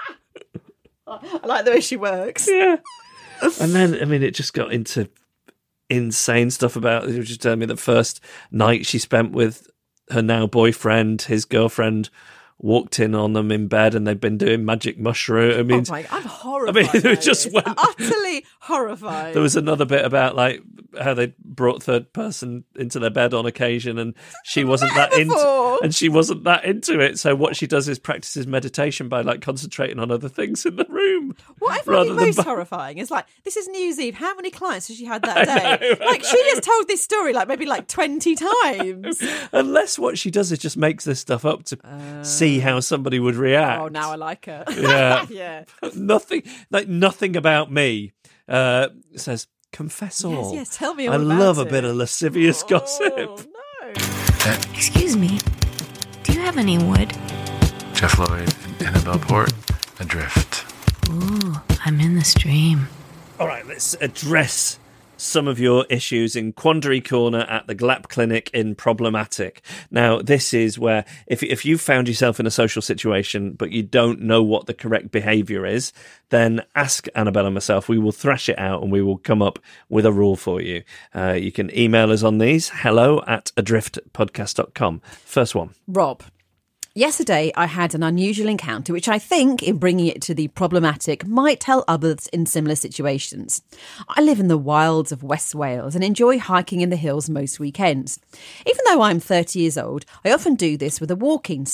I like the way she works. Yeah. And then, I mean, it just got into insane stuff about, she just told me the first night she spent with her now boyfriend, his girlfriend walked in on them in bed and they've been doing magic mushroom. I mean, oh my, I'm horrified. I mean, it just went, utterly horrified. There was another bit about like how they brought third person into their bed on occasion, and she wasn't that into, and she wasn't that into it. So what she does is practices meditation by like concentrating on other things in the room. What I find most by... horrifying is like, this is New Year's Eve. How many clients has she had that day? Know, like she has told this story like maybe like twenty times. Unless what she does is just makes this stuff up to uh... see how somebody would react. Oh, now I like her. Yeah. Yeah. Nothing, like nothing about me uh, says, confess all. Yes, yes, tell me all I about love it. a bit of lascivious oh, gossip. No. Uh, excuse me, do you have any wood? Jeff Lloyd and Annabelle Port, Adrift. Ooh, I'm in the stream. All right, let's address some of your issues in Quandary Corner at the Glap Clinic in Problematic. Now, this is where if if you found yourself in a social situation but you don't know what the correct behaviour is, then ask Annabelle and myself. We will thrash it out and we will come up with a rule for you. Uh, you can email us on these, hello at adrift podcast dot com. First one. Rob. Yesterday, I had an unusual encounter, which I think, in bringing it to the problematic, might tell others in similar situations. I live in the wilds of West Wales and enjoy hiking in the hills most weekends. Even though I'm thirty years old, I often do this with a walking stick.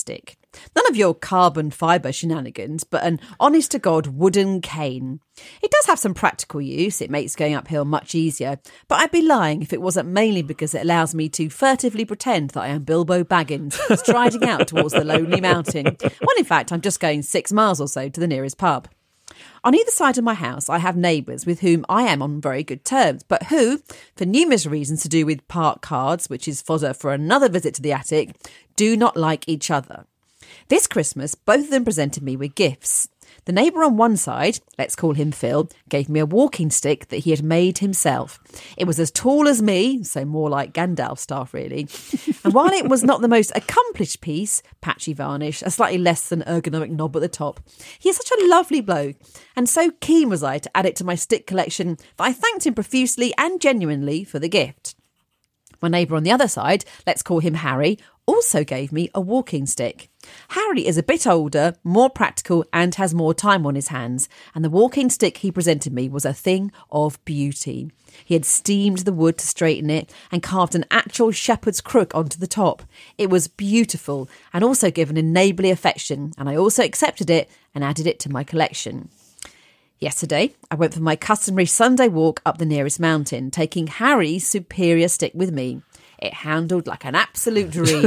None of your carbon fibre shenanigans, but an honest-to-God wooden cane. It does have some practical use. It makes going uphill much easier, but I'd be lying if it wasn't mainly because it allows me to furtively pretend that I am Bilbo Baggins, striding out towards the lonely mountain, when in fact I'm just going six miles or so to the nearest pub. On either side of my house, I have neighbours with whom I am on very good terms, but who, for numerous reasons to do with park cards, which is fodder for another visit to the attic, do not like each other. This Christmas, both of them presented me with gifts. The neighbour on one side, let's call him Phil, gave me a walking stick that he had made himself. It was as tall as me, so more like Gandalf's staff really. And while it was not the most accomplished piece, patchy varnish, a slightly less than ergonomic knob at the top, he is such a lovely bloke. And so keen was I to add it to my stick collection that I thanked him profusely and genuinely for the gift. My neighbour on the other side, let's call him Harry, also gave me a walking stick. Harry is a bit older, more practical and has more time on his hands, and the walking stick he presented me was a thing of beauty. He had steamed the wood to straighten it and carved an actual shepherd's crook onto the top. It was beautiful and also given in neighbourly affection, and I also accepted it and added it to my collection. Yesterday, I went for my customary Sunday walk up the nearest mountain, taking Harry's superior stick with me. It handled like an absolute dream.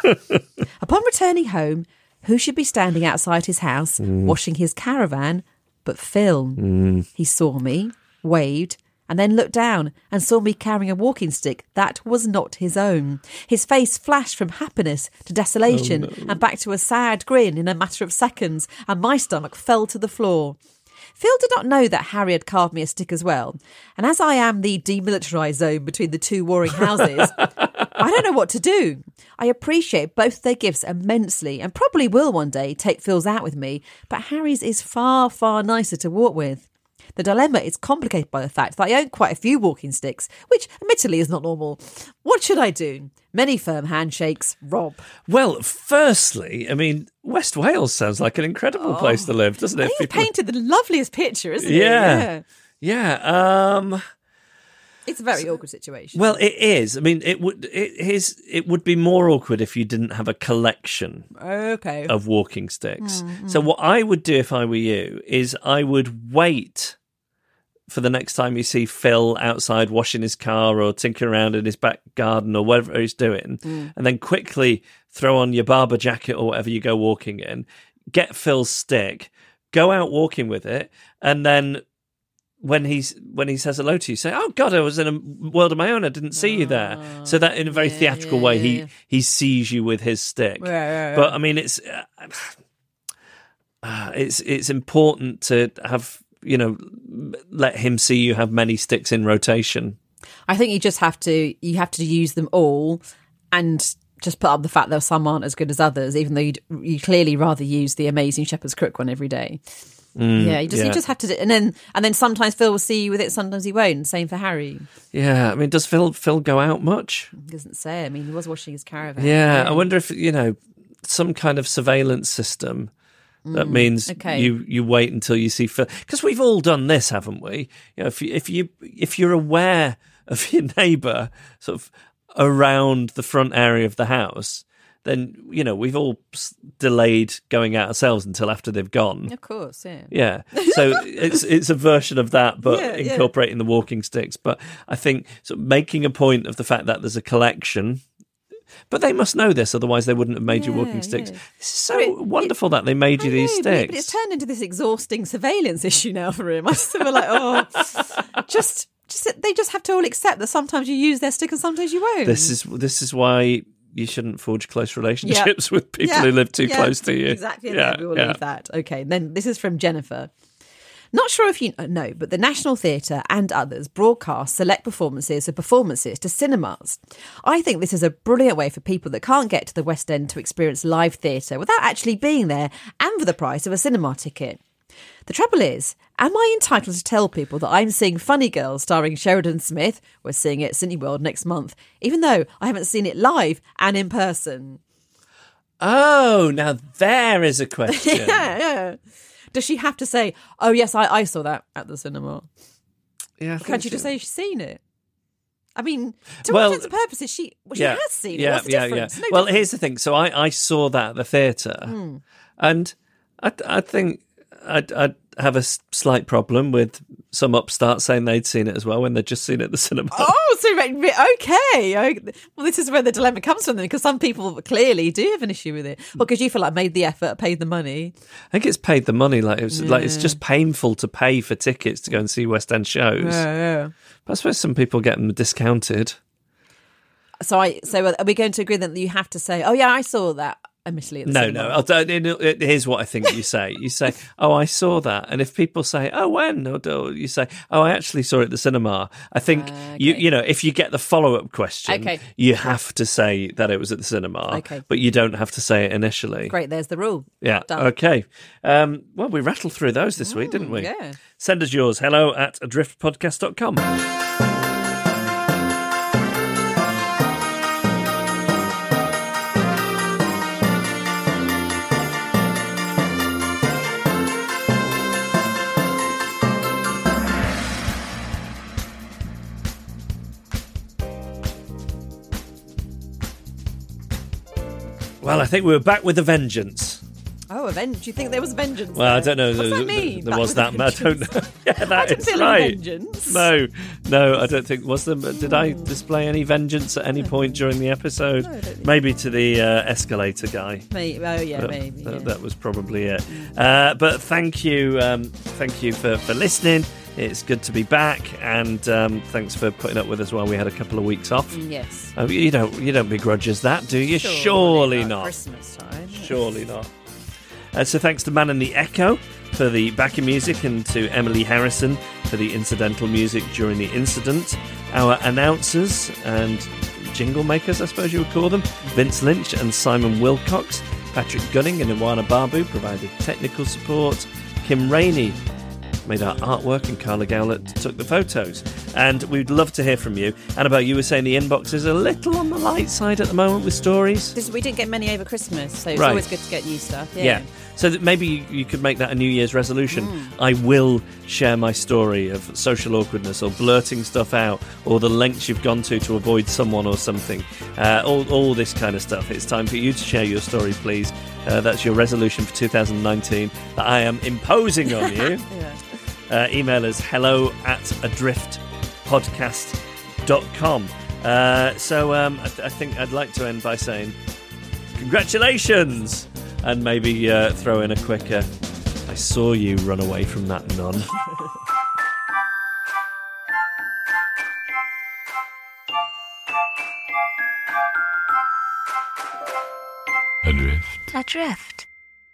Upon returning home, who should be standing outside his house, mm. washing his caravan, but Phil. Mm. He saw me, waved, and then looked down and saw me carrying a walking stick that was not his own. His face flashed from happiness to desolation oh, no. and back to a sad grin in a matter of seconds, and my stomach fell to the floor. Phil did not know that Harry had carved me a stick as well, and as I am the demilitarised zone between the two warring houses, I don't know what to do. I appreciate both their gifts immensely and probably will one day take Phil's out with me, but Harry's is far, far nicer to walk with. The dilemma is complicated by the fact that I own quite a few walking sticks, which admittedly is not normal. What should I do? Many firm handshakes. Rob. Well, firstly, I mean, West Wales sounds like an incredible oh, place to live, doesn't it? He's People... painted the loveliest picture, isn't yeah. he? Yeah. Yeah. Um... It's a very awkward situation. Well, it is. I mean, it would it is it would be more awkward if you didn't have a collection okay. of walking sticks. Mm-hmm. So what I would do if I were you is I would wait for the next time you see Phil outside washing his car or tinkering around in his back garden or whatever he's doing, mm. and then quickly throw on your Barber jacket or whatever you go walking in, get Phil's stick, go out walking with it, and then when he's when he says hello to you, say, "Oh God, I was in a world of my own. I didn't see oh, you there." So that in a very yeah, theatrical yeah, way, yeah. he he sees you with his stick. Yeah, yeah, yeah. But I mean, it's uh, uh, it's it's important to have, you know, let him see you have many sticks in rotation. I think you just have to you have to use them all and just put up the fact that some aren't as good as others, even though you you clearly rather use the amazing Shepherd's Crook one every day. Mm, yeah, you just yeah. you just have to do, and then and then sometimes Phil will see you with it, sometimes he won't. Same for Harry. Yeah, I mean, does Phil Phil go out much? He doesn't say. I mean, he was washing his caravan. Yeah, yeah. I wonder if, you know, some kind of surveillance system that mm, means okay. you you wait until you see Phil, because we've all done this, haven't we? You know, if you, if you if you're aware of your neighbour sort of around the front area of the house, then, you know, we've all delayed going out ourselves until after they've gone. Of course, yeah. Yeah. So it's it's a version of that, but yeah, incorporating yeah. the walking sticks. But I think sort of making a point of the fact that there's a collection, but they must know this, otherwise they wouldn't have made yeah, you walking sticks. Yeah. It's so it, wonderful it, that they made you I these know, sticks. But it's turned into this exhausting surveillance issue now for him. I just feel like, oh, just... Just, they just have to all accept that sometimes you use their stick and sometimes you won't. This is this is why you shouldn't forge close relationships yep. with people yep. who live too yep. close to you. Exactly. Yeah, we will yeah. leave that. Okay. Then this is from Jennifer. Not sure if you know, but the National Theatre and others broadcast select performances of performances to cinemas. I think this is a brilliant way for people that can't get to the West End to experience live theatre without actually being there, and for the price of a cinema ticket. The trouble is, am I entitled to tell people that I'm seeing Funny Girl starring Sheridan Smith? We're seeing it at Sydney World next month, even though I haven't seen it live and in person. Oh, now there is a question. yeah, yeah. Does she have to say, oh, yes, I, I saw that at the cinema? Yeah. Or can't you just say she's seen it? I mean, to Well, all intents and purposes, she well, she yeah, has seen it. yeah, What's the yeah, difference? yeah. No well, difference. here's the thing. So I, I saw that at the theatre, Hmm. and I, I think I'd, I'd have a s- slight problem with some upstarts saying they'd seen it as well when they'd just seen it at the cinema. Oh, so right, okay. Oh, well, this is where the dilemma comes from then, because some people clearly do have an issue with it. Well, because you feel like made the effort, paid the money. I think it's paid the money. Like it's like it's Yeah. just painful to pay for tickets to go and see West End shows. Yeah, yeah. But I suppose some people get them discounted. So, I so are we going to agree then that you have to say, "Oh yeah, I saw that." Admittedly, at the No, cinema. no. I'll, tell you- here's what I think you say. You say, "Oh, I saw that," and if people say, "Oh, when?" or or you say, "Oh, I actually saw it at the cinema." I think Uh, you okay. you know if you get the follow up question, Okay. you have to say that it was at the cinema. Okay. But you don't have to say it initially. Great, there's the rule. Yeah. Done. Okay. Um, well, we rattled through those this week, didn't we? yeah. Send us yours. Hello at adrift podcast dot com. Well, I think we were back with a vengeance. Oh, a ven- do you think there was vengeance? Well, I there? don't know. What's there, that mean? there Back was with that. a I don't vengeance? know. Yeah, that I didn't is feel right. any vengeance. No, no, I don't think. Was there? Did I display any vengeance at any point during the episode? No, I don't think- Maybe to the uh, escalator guy. Maybe, oh yeah, But maybe. that, yeah. that was probably it. Uh, but thank you, um, thank you for, for listening. It's good to be back, and um, thanks for putting up with us while we had a couple of weeks off. Yes. Uh, you don't you don't begrudge us that, do you? Surely Surely not. not. Christmas time. Surely not. Uh, so thanks to Man in the Echo for the backing music, and to Emily Harrison for the incidental music during the incident. Our announcers and jingle makers, I suppose you would call them, Vince Lynch and Simon Wilcox. Patrick Gunning and Iwana Babu provided technical support. Kim Rainey made our artwork, and Carla Gowlett took the photos. And we'd love to hear from you. Annabelle, you were saying the inbox is a little on the light side at the moment with stories. This, we didn't get many over Christmas, so it's Right. always good to get new stuff. Yeah. Yeah. So that maybe you, you could make that a New Year's resolution. Mm. I will share my story of social awkwardness, or blurting stuff out, or the lengths you've gone to to avoid someone or something. Uh, all, all this kind of stuff. It's time for you to share your story, please. Uh, that's your resolution for two thousand nineteen that I am imposing on you. Yeah. Uh, email us hello at adrift podcast dot com. Uh, so um, I, th- I think I'd like to end by saying congratulations, and maybe uh, throw in a quick uh, I saw you run away from that nun. Adrift. Adrift.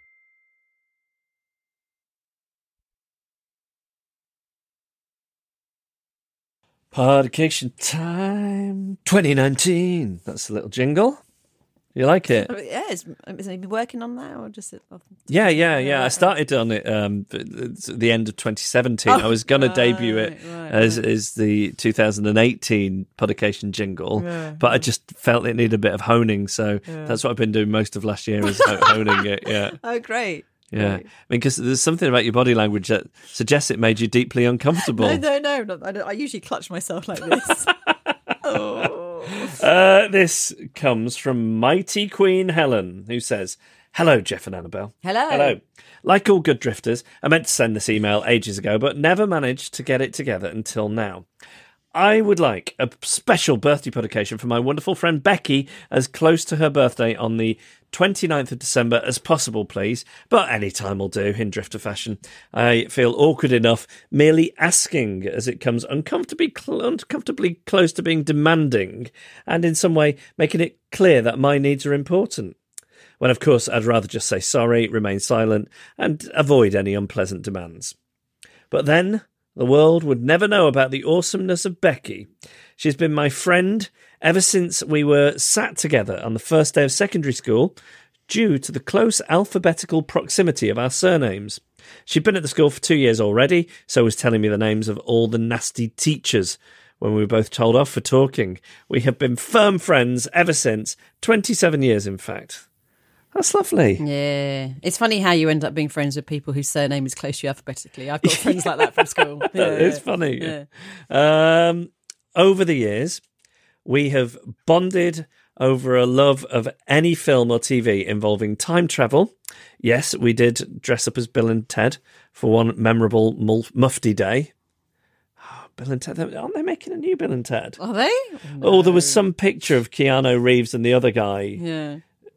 Podcast time twenty nineteen. That's a little jingle. You like it? Yeah, is, is he working on that or just? Yeah, yeah, yeah. I started on it um, at the end of twenty seventeen. Oh, I was going to right, debut it right, as, right. as the two thousand eighteen Podication jingle, Yeah, but I just felt it needed a bit of honing, so Yeah. that's what I've been doing most of last year, is ho- honing it. Yeah, Oh, great. yeah. I Great. mean, because there's something about your body language that suggests it made you deeply uncomfortable. No, no, no. Not, I, don't, I usually clutch myself like this. oh. Uh, this comes from Mighty Queen Helen, who says, "Hello, Jeff and Annabelle. Hello. Hello. Like all good drifters, I meant to send this email ages ago, but never managed to get it together until now. I would like a special birthday publication for my wonderful friend Becky, as close to her birthday on the twenty-ninth of December as possible, please. But any time will do, in drifter fashion. I feel awkward enough merely asking, as it comes uncomfortably, cl- uncomfortably close to being demanding, and in some way making it clear that my needs are important. When, of course, I'd rather just say sorry, remain silent, and avoid any unpleasant demands. But then the world would never know about the awesomeness of Becky. She's been my friend ever since we were sat together on the first day of secondary school, due to the close alphabetical proximity of our surnames. She'd been at the school for two years already, so was telling me the names of all the nasty teachers when we were both told off for talking. We have been firm friends ever since, twenty-seven years in fact. That's lovely. Yeah. It's funny how you end up being friends with people whose surname is close to you alphabetically. I've got friends like that from school. Yeah, It's yeah. funny. Yeah. Um, over the years, we have bonded over a love of any film or T V involving time travel. Yes, we did dress up as Bill and Ted for one memorable mul- Mufti Day. Oh, Bill and Ted, aren't they making a new Bill and Ted? Are they? No. Oh, there was some picture of Keanu Reeves and the other guy Yeah.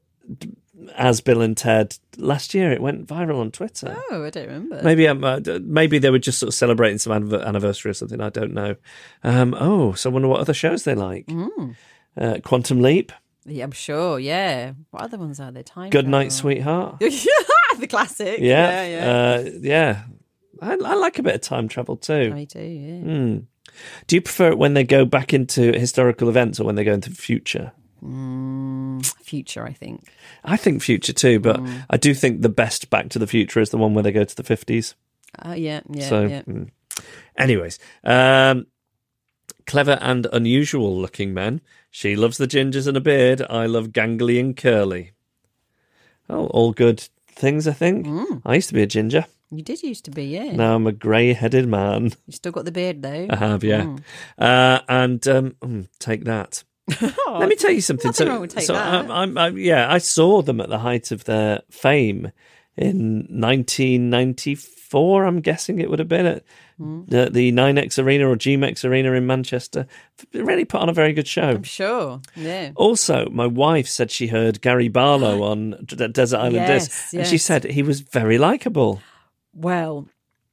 as Bill and Ted last year. It went viral on Twitter. Oh, I don't remember. Maybe um, uh, maybe they were just sort of celebrating some anv- anniversary or something. I don't know. Um, oh, so I wonder what other shows they like. Mm. Uh, Quantum Leap. Yeah, I'm sure. Yeah. What other ones are there? Time. Good Night, Travel. Sweetheart. The classic. Yeah, Yeah. Yeah. Uh, yeah. I, I like a bit of time travel too. I do. Yeah. Mm. Do you prefer it when they go back into historical events or when they go into the future? Mm, future, I think. I think future too, but Mm. I do think the best Back to the Future is the one where they go to the fifties. Uh, yeah. Yeah. so, yeah. mm. anyways, um, clever and unusual looking men. She loves the gingers and a beard. I love gangly and curly. Oh, all good things, I think. Mm. I used to be a ginger. You did used to be, yeah. Now I'm a grey-headed man. You still got the beard, though. I have, yeah. Mm. Uh, and um, mm, take that. Oh, Let me tell you something. nothing So, wrong with take so that. I'm, I'm, I'm, yeah, I saw them at the height of their fame in nineteen ninety-four. I'm guessing it would have been at Mm. the, the nine X Arena or G M E X Arena in Manchester. Really put on a very good show. I'm sure, yeah. Also, my wife said she heard Gary Barlow on D- Desert Island Yes, Disc, and she yes. said he was very likeable. Well,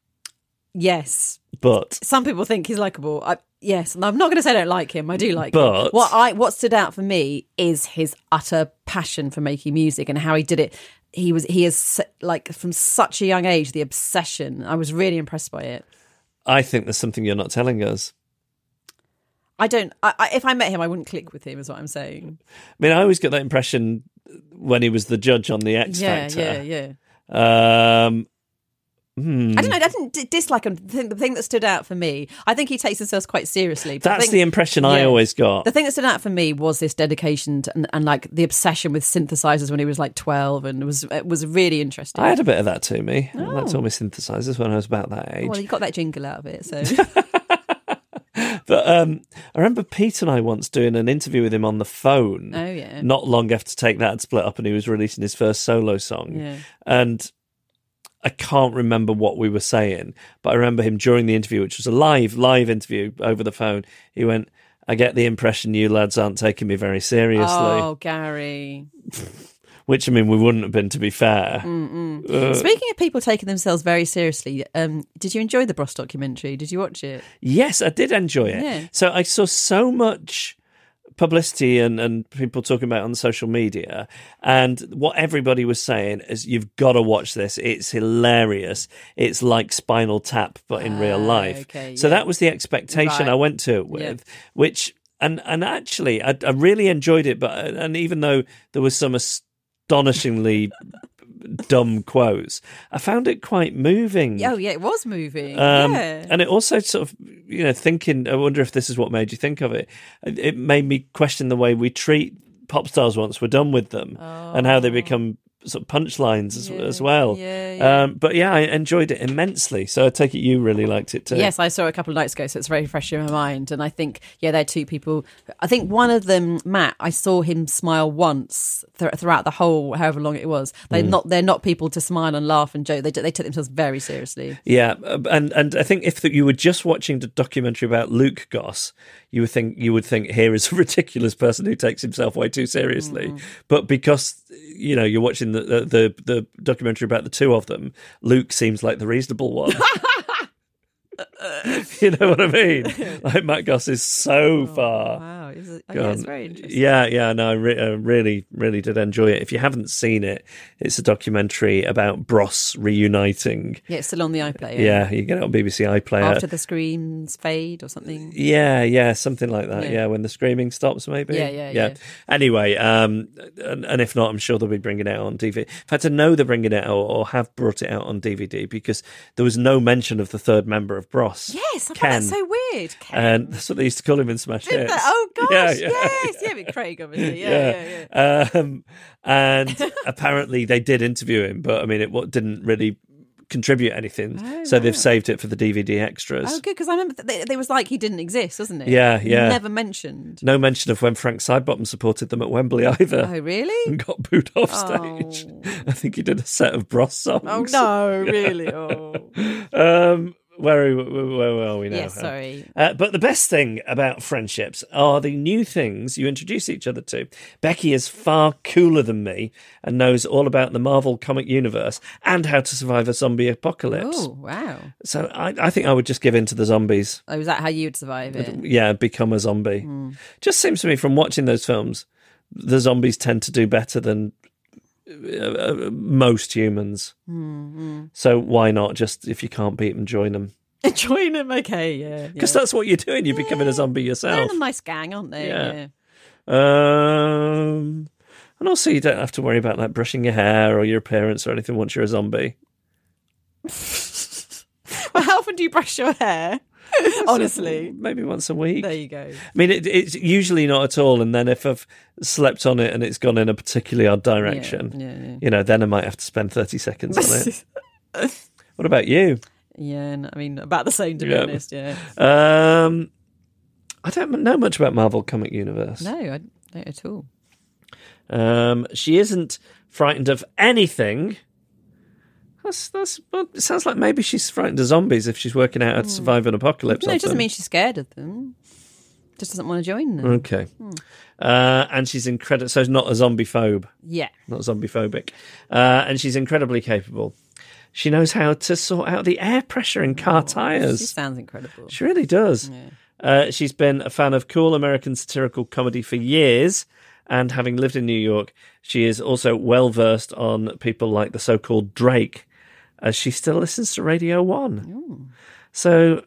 yes. But Some people think he's likable. I, yes, and I'm not going to say I don't like him. I do like him. But- What I what stood out for me is his utter passion for making music and how he did it. He was he is like from such a young age, the obsession. I was really impressed by it. I think there's something you're not telling us. I don't. I, I, if I met him, I wouldn't click with him. Is what I'm saying. I mean, I always get that impression when he was the judge on the X Yeah, Factor. yeah, yeah. Um, hmm. I don't know. I didn't d- dislike him. The thing, the thing that stood out for me, I think he takes himself quite seriously. But That's thing- the impression I yeah. always got. The thing that stood out for me was this dedication to, and, and like the obsession with synthesizers when he was like twelve, and it was it was really interesting. I had a bit of that to me. Oh. That's all my synthesizers when I was about that age. Well, you got that jingle out of it, so But um, I remember Pete and I once doing an interview with him on the phone. Oh, yeah. Not long after Take That had split up and he was releasing his first solo song. Yeah. And I can't remember what we were saying, but I remember him during the interview, which was a live, live interview over the phone. He went, "I get the impression you lads aren't taking me very seriously." Oh, Gary. Which, I mean, we wouldn't have been, to be fair. Uh, Speaking of people taking themselves very seriously, um, did you enjoy the Bros documentary? Did you watch it? Yes, I did enjoy it. Yeah. So I saw so much publicity and, and people talking about it on social media, and what everybody was saying is, you've got to watch this. It's hilarious. It's like Spinal Tap, but in real Ah, life. okay, So yeah. that was the expectation Right. I went to it with, which, and, and actually, I, I really enjoyed it. But and even though there was some astonishingly dumb quotes, I found it quite moving. Oh, yeah, it was moving. Um, yeah. And it also sort of, you know, thinking, I wonder if this is what made you think of it. It made me question the way we treat pop stars once we're done with them, and how they become sort of punchlines as, Yeah, as well. yeah, yeah. Um, but yeah, I enjoyed it immensely. So I take it you really liked it too. Yes, I saw it a couple of nights ago, so it's very fresh in my mind. And I think, yeah, they're two people. I think one of them, Matt, I saw him smile once th- throughout the whole, however long it was. They're Mm. not, they're not people to smile and laugh and joke. They they take themselves very seriously. Yeah, uh, and and I think if you were just watching the documentary about Luke Goss, you would think you would think here is a ridiculous person who takes himself way too seriously. Mm. But because you know you're watching the, the the the documentary about the two of them, Luke seems like the reasonable one. You know what I mean? Like Matt Goss is so far. Wow, is it, oh, gone. yeah, it's very interesting. Yeah, yeah, no, I re- uh, really, really did enjoy it. If you haven't seen it, it's a documentary about Bros reuniting. Yeah, it's still on the iPlayer. Yeah, you get it on B B C iPlayer. After the screams fade or something. Yeah, yeah, something like that. Yeah. Yeah, when the screaming stops, maybe. Yeah, yeah, yeah. Anyway, um, and, and if not, I'm sure they'll be bringing it out on D V D. In fact, I know they're bringing it out or have brought it out on D V D because there was no mention of the third member of Bros. Yes, I Ken. find that so weird. Ken. And that's what they used to call him in Smash Did Hits. they? Oh gosh, Yeah, yeah, yes, yeah, with Craig obviously, yeah, yeah, yeah. Um, and apparently they did interview him, but I mean, it what didn't really contribute anything, Oh, so they've wow. saved it for the D V D extras. Oh, good, because I remember th- it was like he didn't exist, wasn't it? Yeah, yeah. Never mentioned. No mention of when Frank Sidebottom supported them at Wembley either. Oh, really? And got booed off stage. Oh. I think he did a set of Bros songs. Oh, no, really? Oh. um, where, are we, where, where are we now? Yeah, sorry. Uh, but the best thing about friendships are the new things you introduce each other to. Becky is far cooler than me and knows all about the Marvel comic universe and how to survive a zombie apocalypse. Oh, wow. So I, I think I would just give in to the zombies. Oh, is that how you would survive it? Yeah, become a zombie. Mm. Just seems to me from watching those films, the zombies tend to do better than uh, uh, most humans. Mm-hmm. So why not just, if you can't beat them, join them? Join them, okay, yeah. Because yeah. that's what you're doing. You're becoming a zombie They're yourself. a nice gang, aren't they? Yeah. Um, and also, you don't have to worry about like brushing your hair or your appearance or anything once you're a zombie. Well, how often do you brush your hair? Honestly. Maybe once a week. There you go. I mean, it, it's usually not at all. And then if I've slept on it and it's gone in a particularly odd direction, Yeah, yeah, yeah. you know, then I might have to spend thirty seconds on it. What about you? Yeah, no, I mean, about the same, to be Yeah. honest, yeah. Um, I don't know much about Marvel Comic Universe. No, I don't at all. Um, she isn't frightened of anything. That's that's. Well, it sounds like maybe she's frightened of zombies if she's working out how to survive an apocalypse. No, of it doesn't them. mean she's scared of them. Just doesn't want to join them. Okay. Uh, and she's incredible. So she's not a zombie phobe. Yeah. Not zombie phobic. Uh, and she's incredibly capable. She knows how to sort out the air pressure in car tyres. She sounds incredible. She really does. Yeah. Uh, she's been a fan of cool American satirical comedy for years, and having lived in New York, she is also well versed on people like the so-called Drake, as she still listens to Radio One. Ooh. So,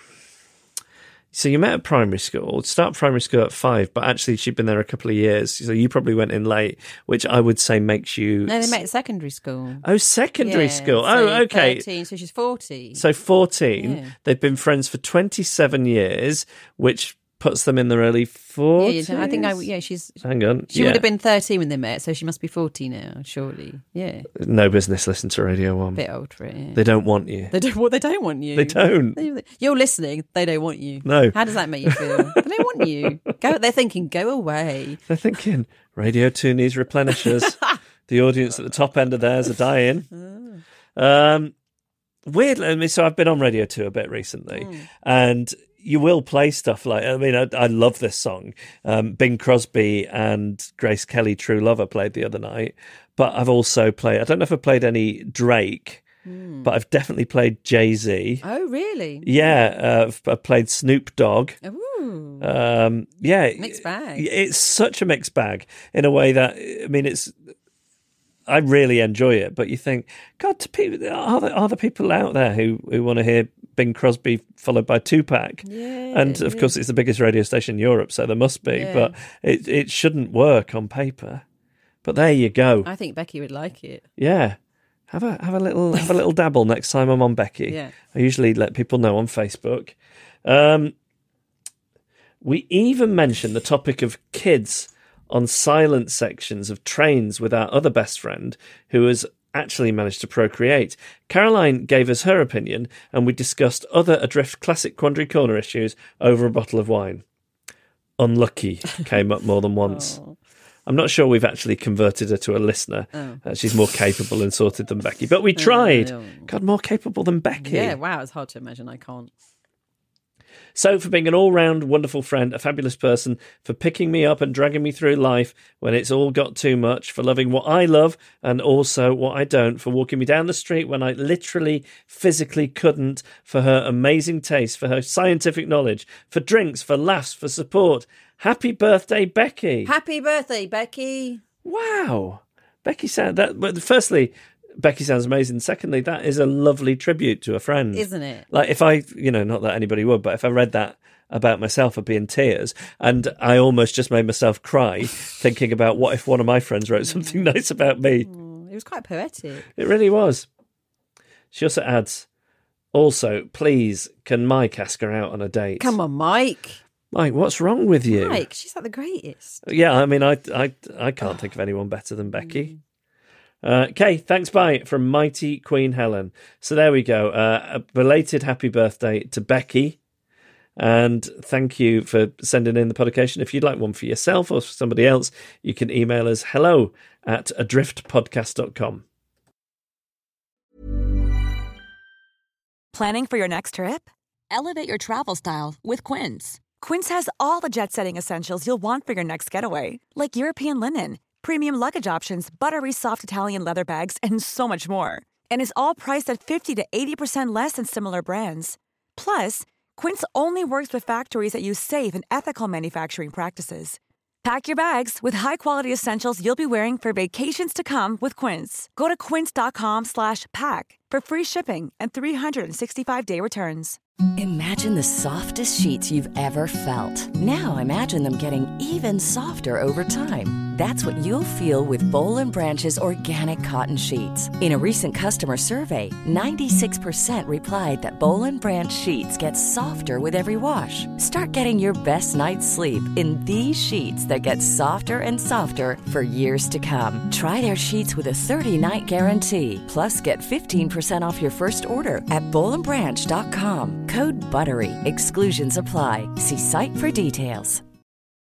so you met at primary school. Start primary school at five, but actually she'd been there a couple of years. So you probably went in late, which I would say makes you. No, they met at secondary school. Oh, secondary Yeah, school. so Oh, okay. thirteen, so she's forty. So fourteen. Yeah. They've been friends for twenty-seven years, which puts them in their early Yeah, forties. yeah, I think I, yeah, she's. Hang on. She yeah. would have been thirteen when they met, so she must be forty now, surely. Yeah. No business listen to Radio One. Bit old for it. Yeah. They don't want you. They don't. Well, they don't want you. They don't. They- You're listening. They don't want you. No. How does that make you feel? They don't want you. Go. They're thinking, go away. They're thinking, Radio two needs replenishers. The audience at the top end of theirs are dying. Um, weirdly, I mean, so I've been on Radio two a bit recently, Mm. and you will play stuff like, I mean, I, I love this song. Um, Bing Crosby and Grace Kelly, True Lover, played the other night. But I've also played, I don't know if I've played any Drake, Mm. but I've definitely played Jay-Z. Oh, really? Yeah, uh, I've, I've played Snoop Dogg. Ooh. Um, yeah. Mixed bag. It's such a mixed bag in a way that, I mean, it's, I really enjoy it, but you think, God, do people, are there, are there people out there who, who want to hear Bing Crosby followed by Tupac? Yeah, And of yeah. course, it's the biggest radio station in Europe, so there must be, Yeah. but it, it shouldn't work on paper. But there you go. I think Becky would like it. Yeah. Have a have a little have a little dabble next time I'm on Becky. Yeah. I usually let people know on Facebook. Um, we even mentioned the topic of kids on silent sections of trains with our other best friend, who has actually managed to procreate. Caroline gave us her opinion, and we discussed other Adrift Classic Quandary Corner issues over a bottle of wine. Unlucky came up more than once. Oh. I'm not sure we've actually converted her to a listener. Oh. Uh, she's more capable and sorted than Becky. But we tried. Oh. God, more capable than Becky. Yeah, wow, it's hard to imagine. I can't. So for being an all-round wonderful friend, a fabulous person, for picking me up and dragging me through life when it's all got too much, for loving what I love and also what I don't, for walking me down the street when I literally, physically couldn't, for her amazing taste, for her scientific knowledge, for drinks, for laughs, for support. Happy birthday, Becky. Happy birthday, Becky. Wow. Becky sound that but firstly, Becky sounds amazing. Secondly, that is a lovely tribute to a friend. Isn't it? Like if I, you know, not that anybody would, but if I read that about myself, I'd be in tears. And I almost just made myself cry thinking about what if one of my friends wrote something nice about me. Oh, it was quite poetic. It really was. She also adds, also, please, can Mike ask her out on a date? Come on, Mike. Mike, what's wrong with you? Mike, she's like the greatest. Yeah, I mean, I, I, I can't think of anyone better than Becky. Uh, okay, thanks, bye, from Mighty Queen Helen. So there we go. Uh, a belated happy birthday to Becky. And thank you for sending in the publication. If you'd like one for yourself or for somebody else, you can email us hello at adrift podcast dot com. Planning for your next trip? Elevate your travel style with Quince. Quince has all the jet-setting essentials you'll want for your next getaway, like European linen, premium luggage options, buttery soft Italian leather bags, and so much more. And is all priced at fifty to eighty percent less than similar brands. Plus, Quince only works with factories that use safe and ethical manufacturing practices. Pack your bags with high-quality essentials you'll be wearing for vacations to come with Quince. Go to quince.com slash pack for free shipping and three sixty-five day returns. Imagine the softest sheets you've ever felt. Now imagine them getting even softer over time. That's what you'll feel with Boll and Branch's organic cotton sheets. In a recent customer survey, ninety-six percent replied that Boll and Branch sheets get softer with every wash. Start getting your best night's sleep in these sheets that get softer and softer for years to come. Try their sheets with a thirty-night guarantee. Plus, get fifteen percent off your first order at boll and branch dot com. Code BUTTERY. Exclusions apply. See site for details.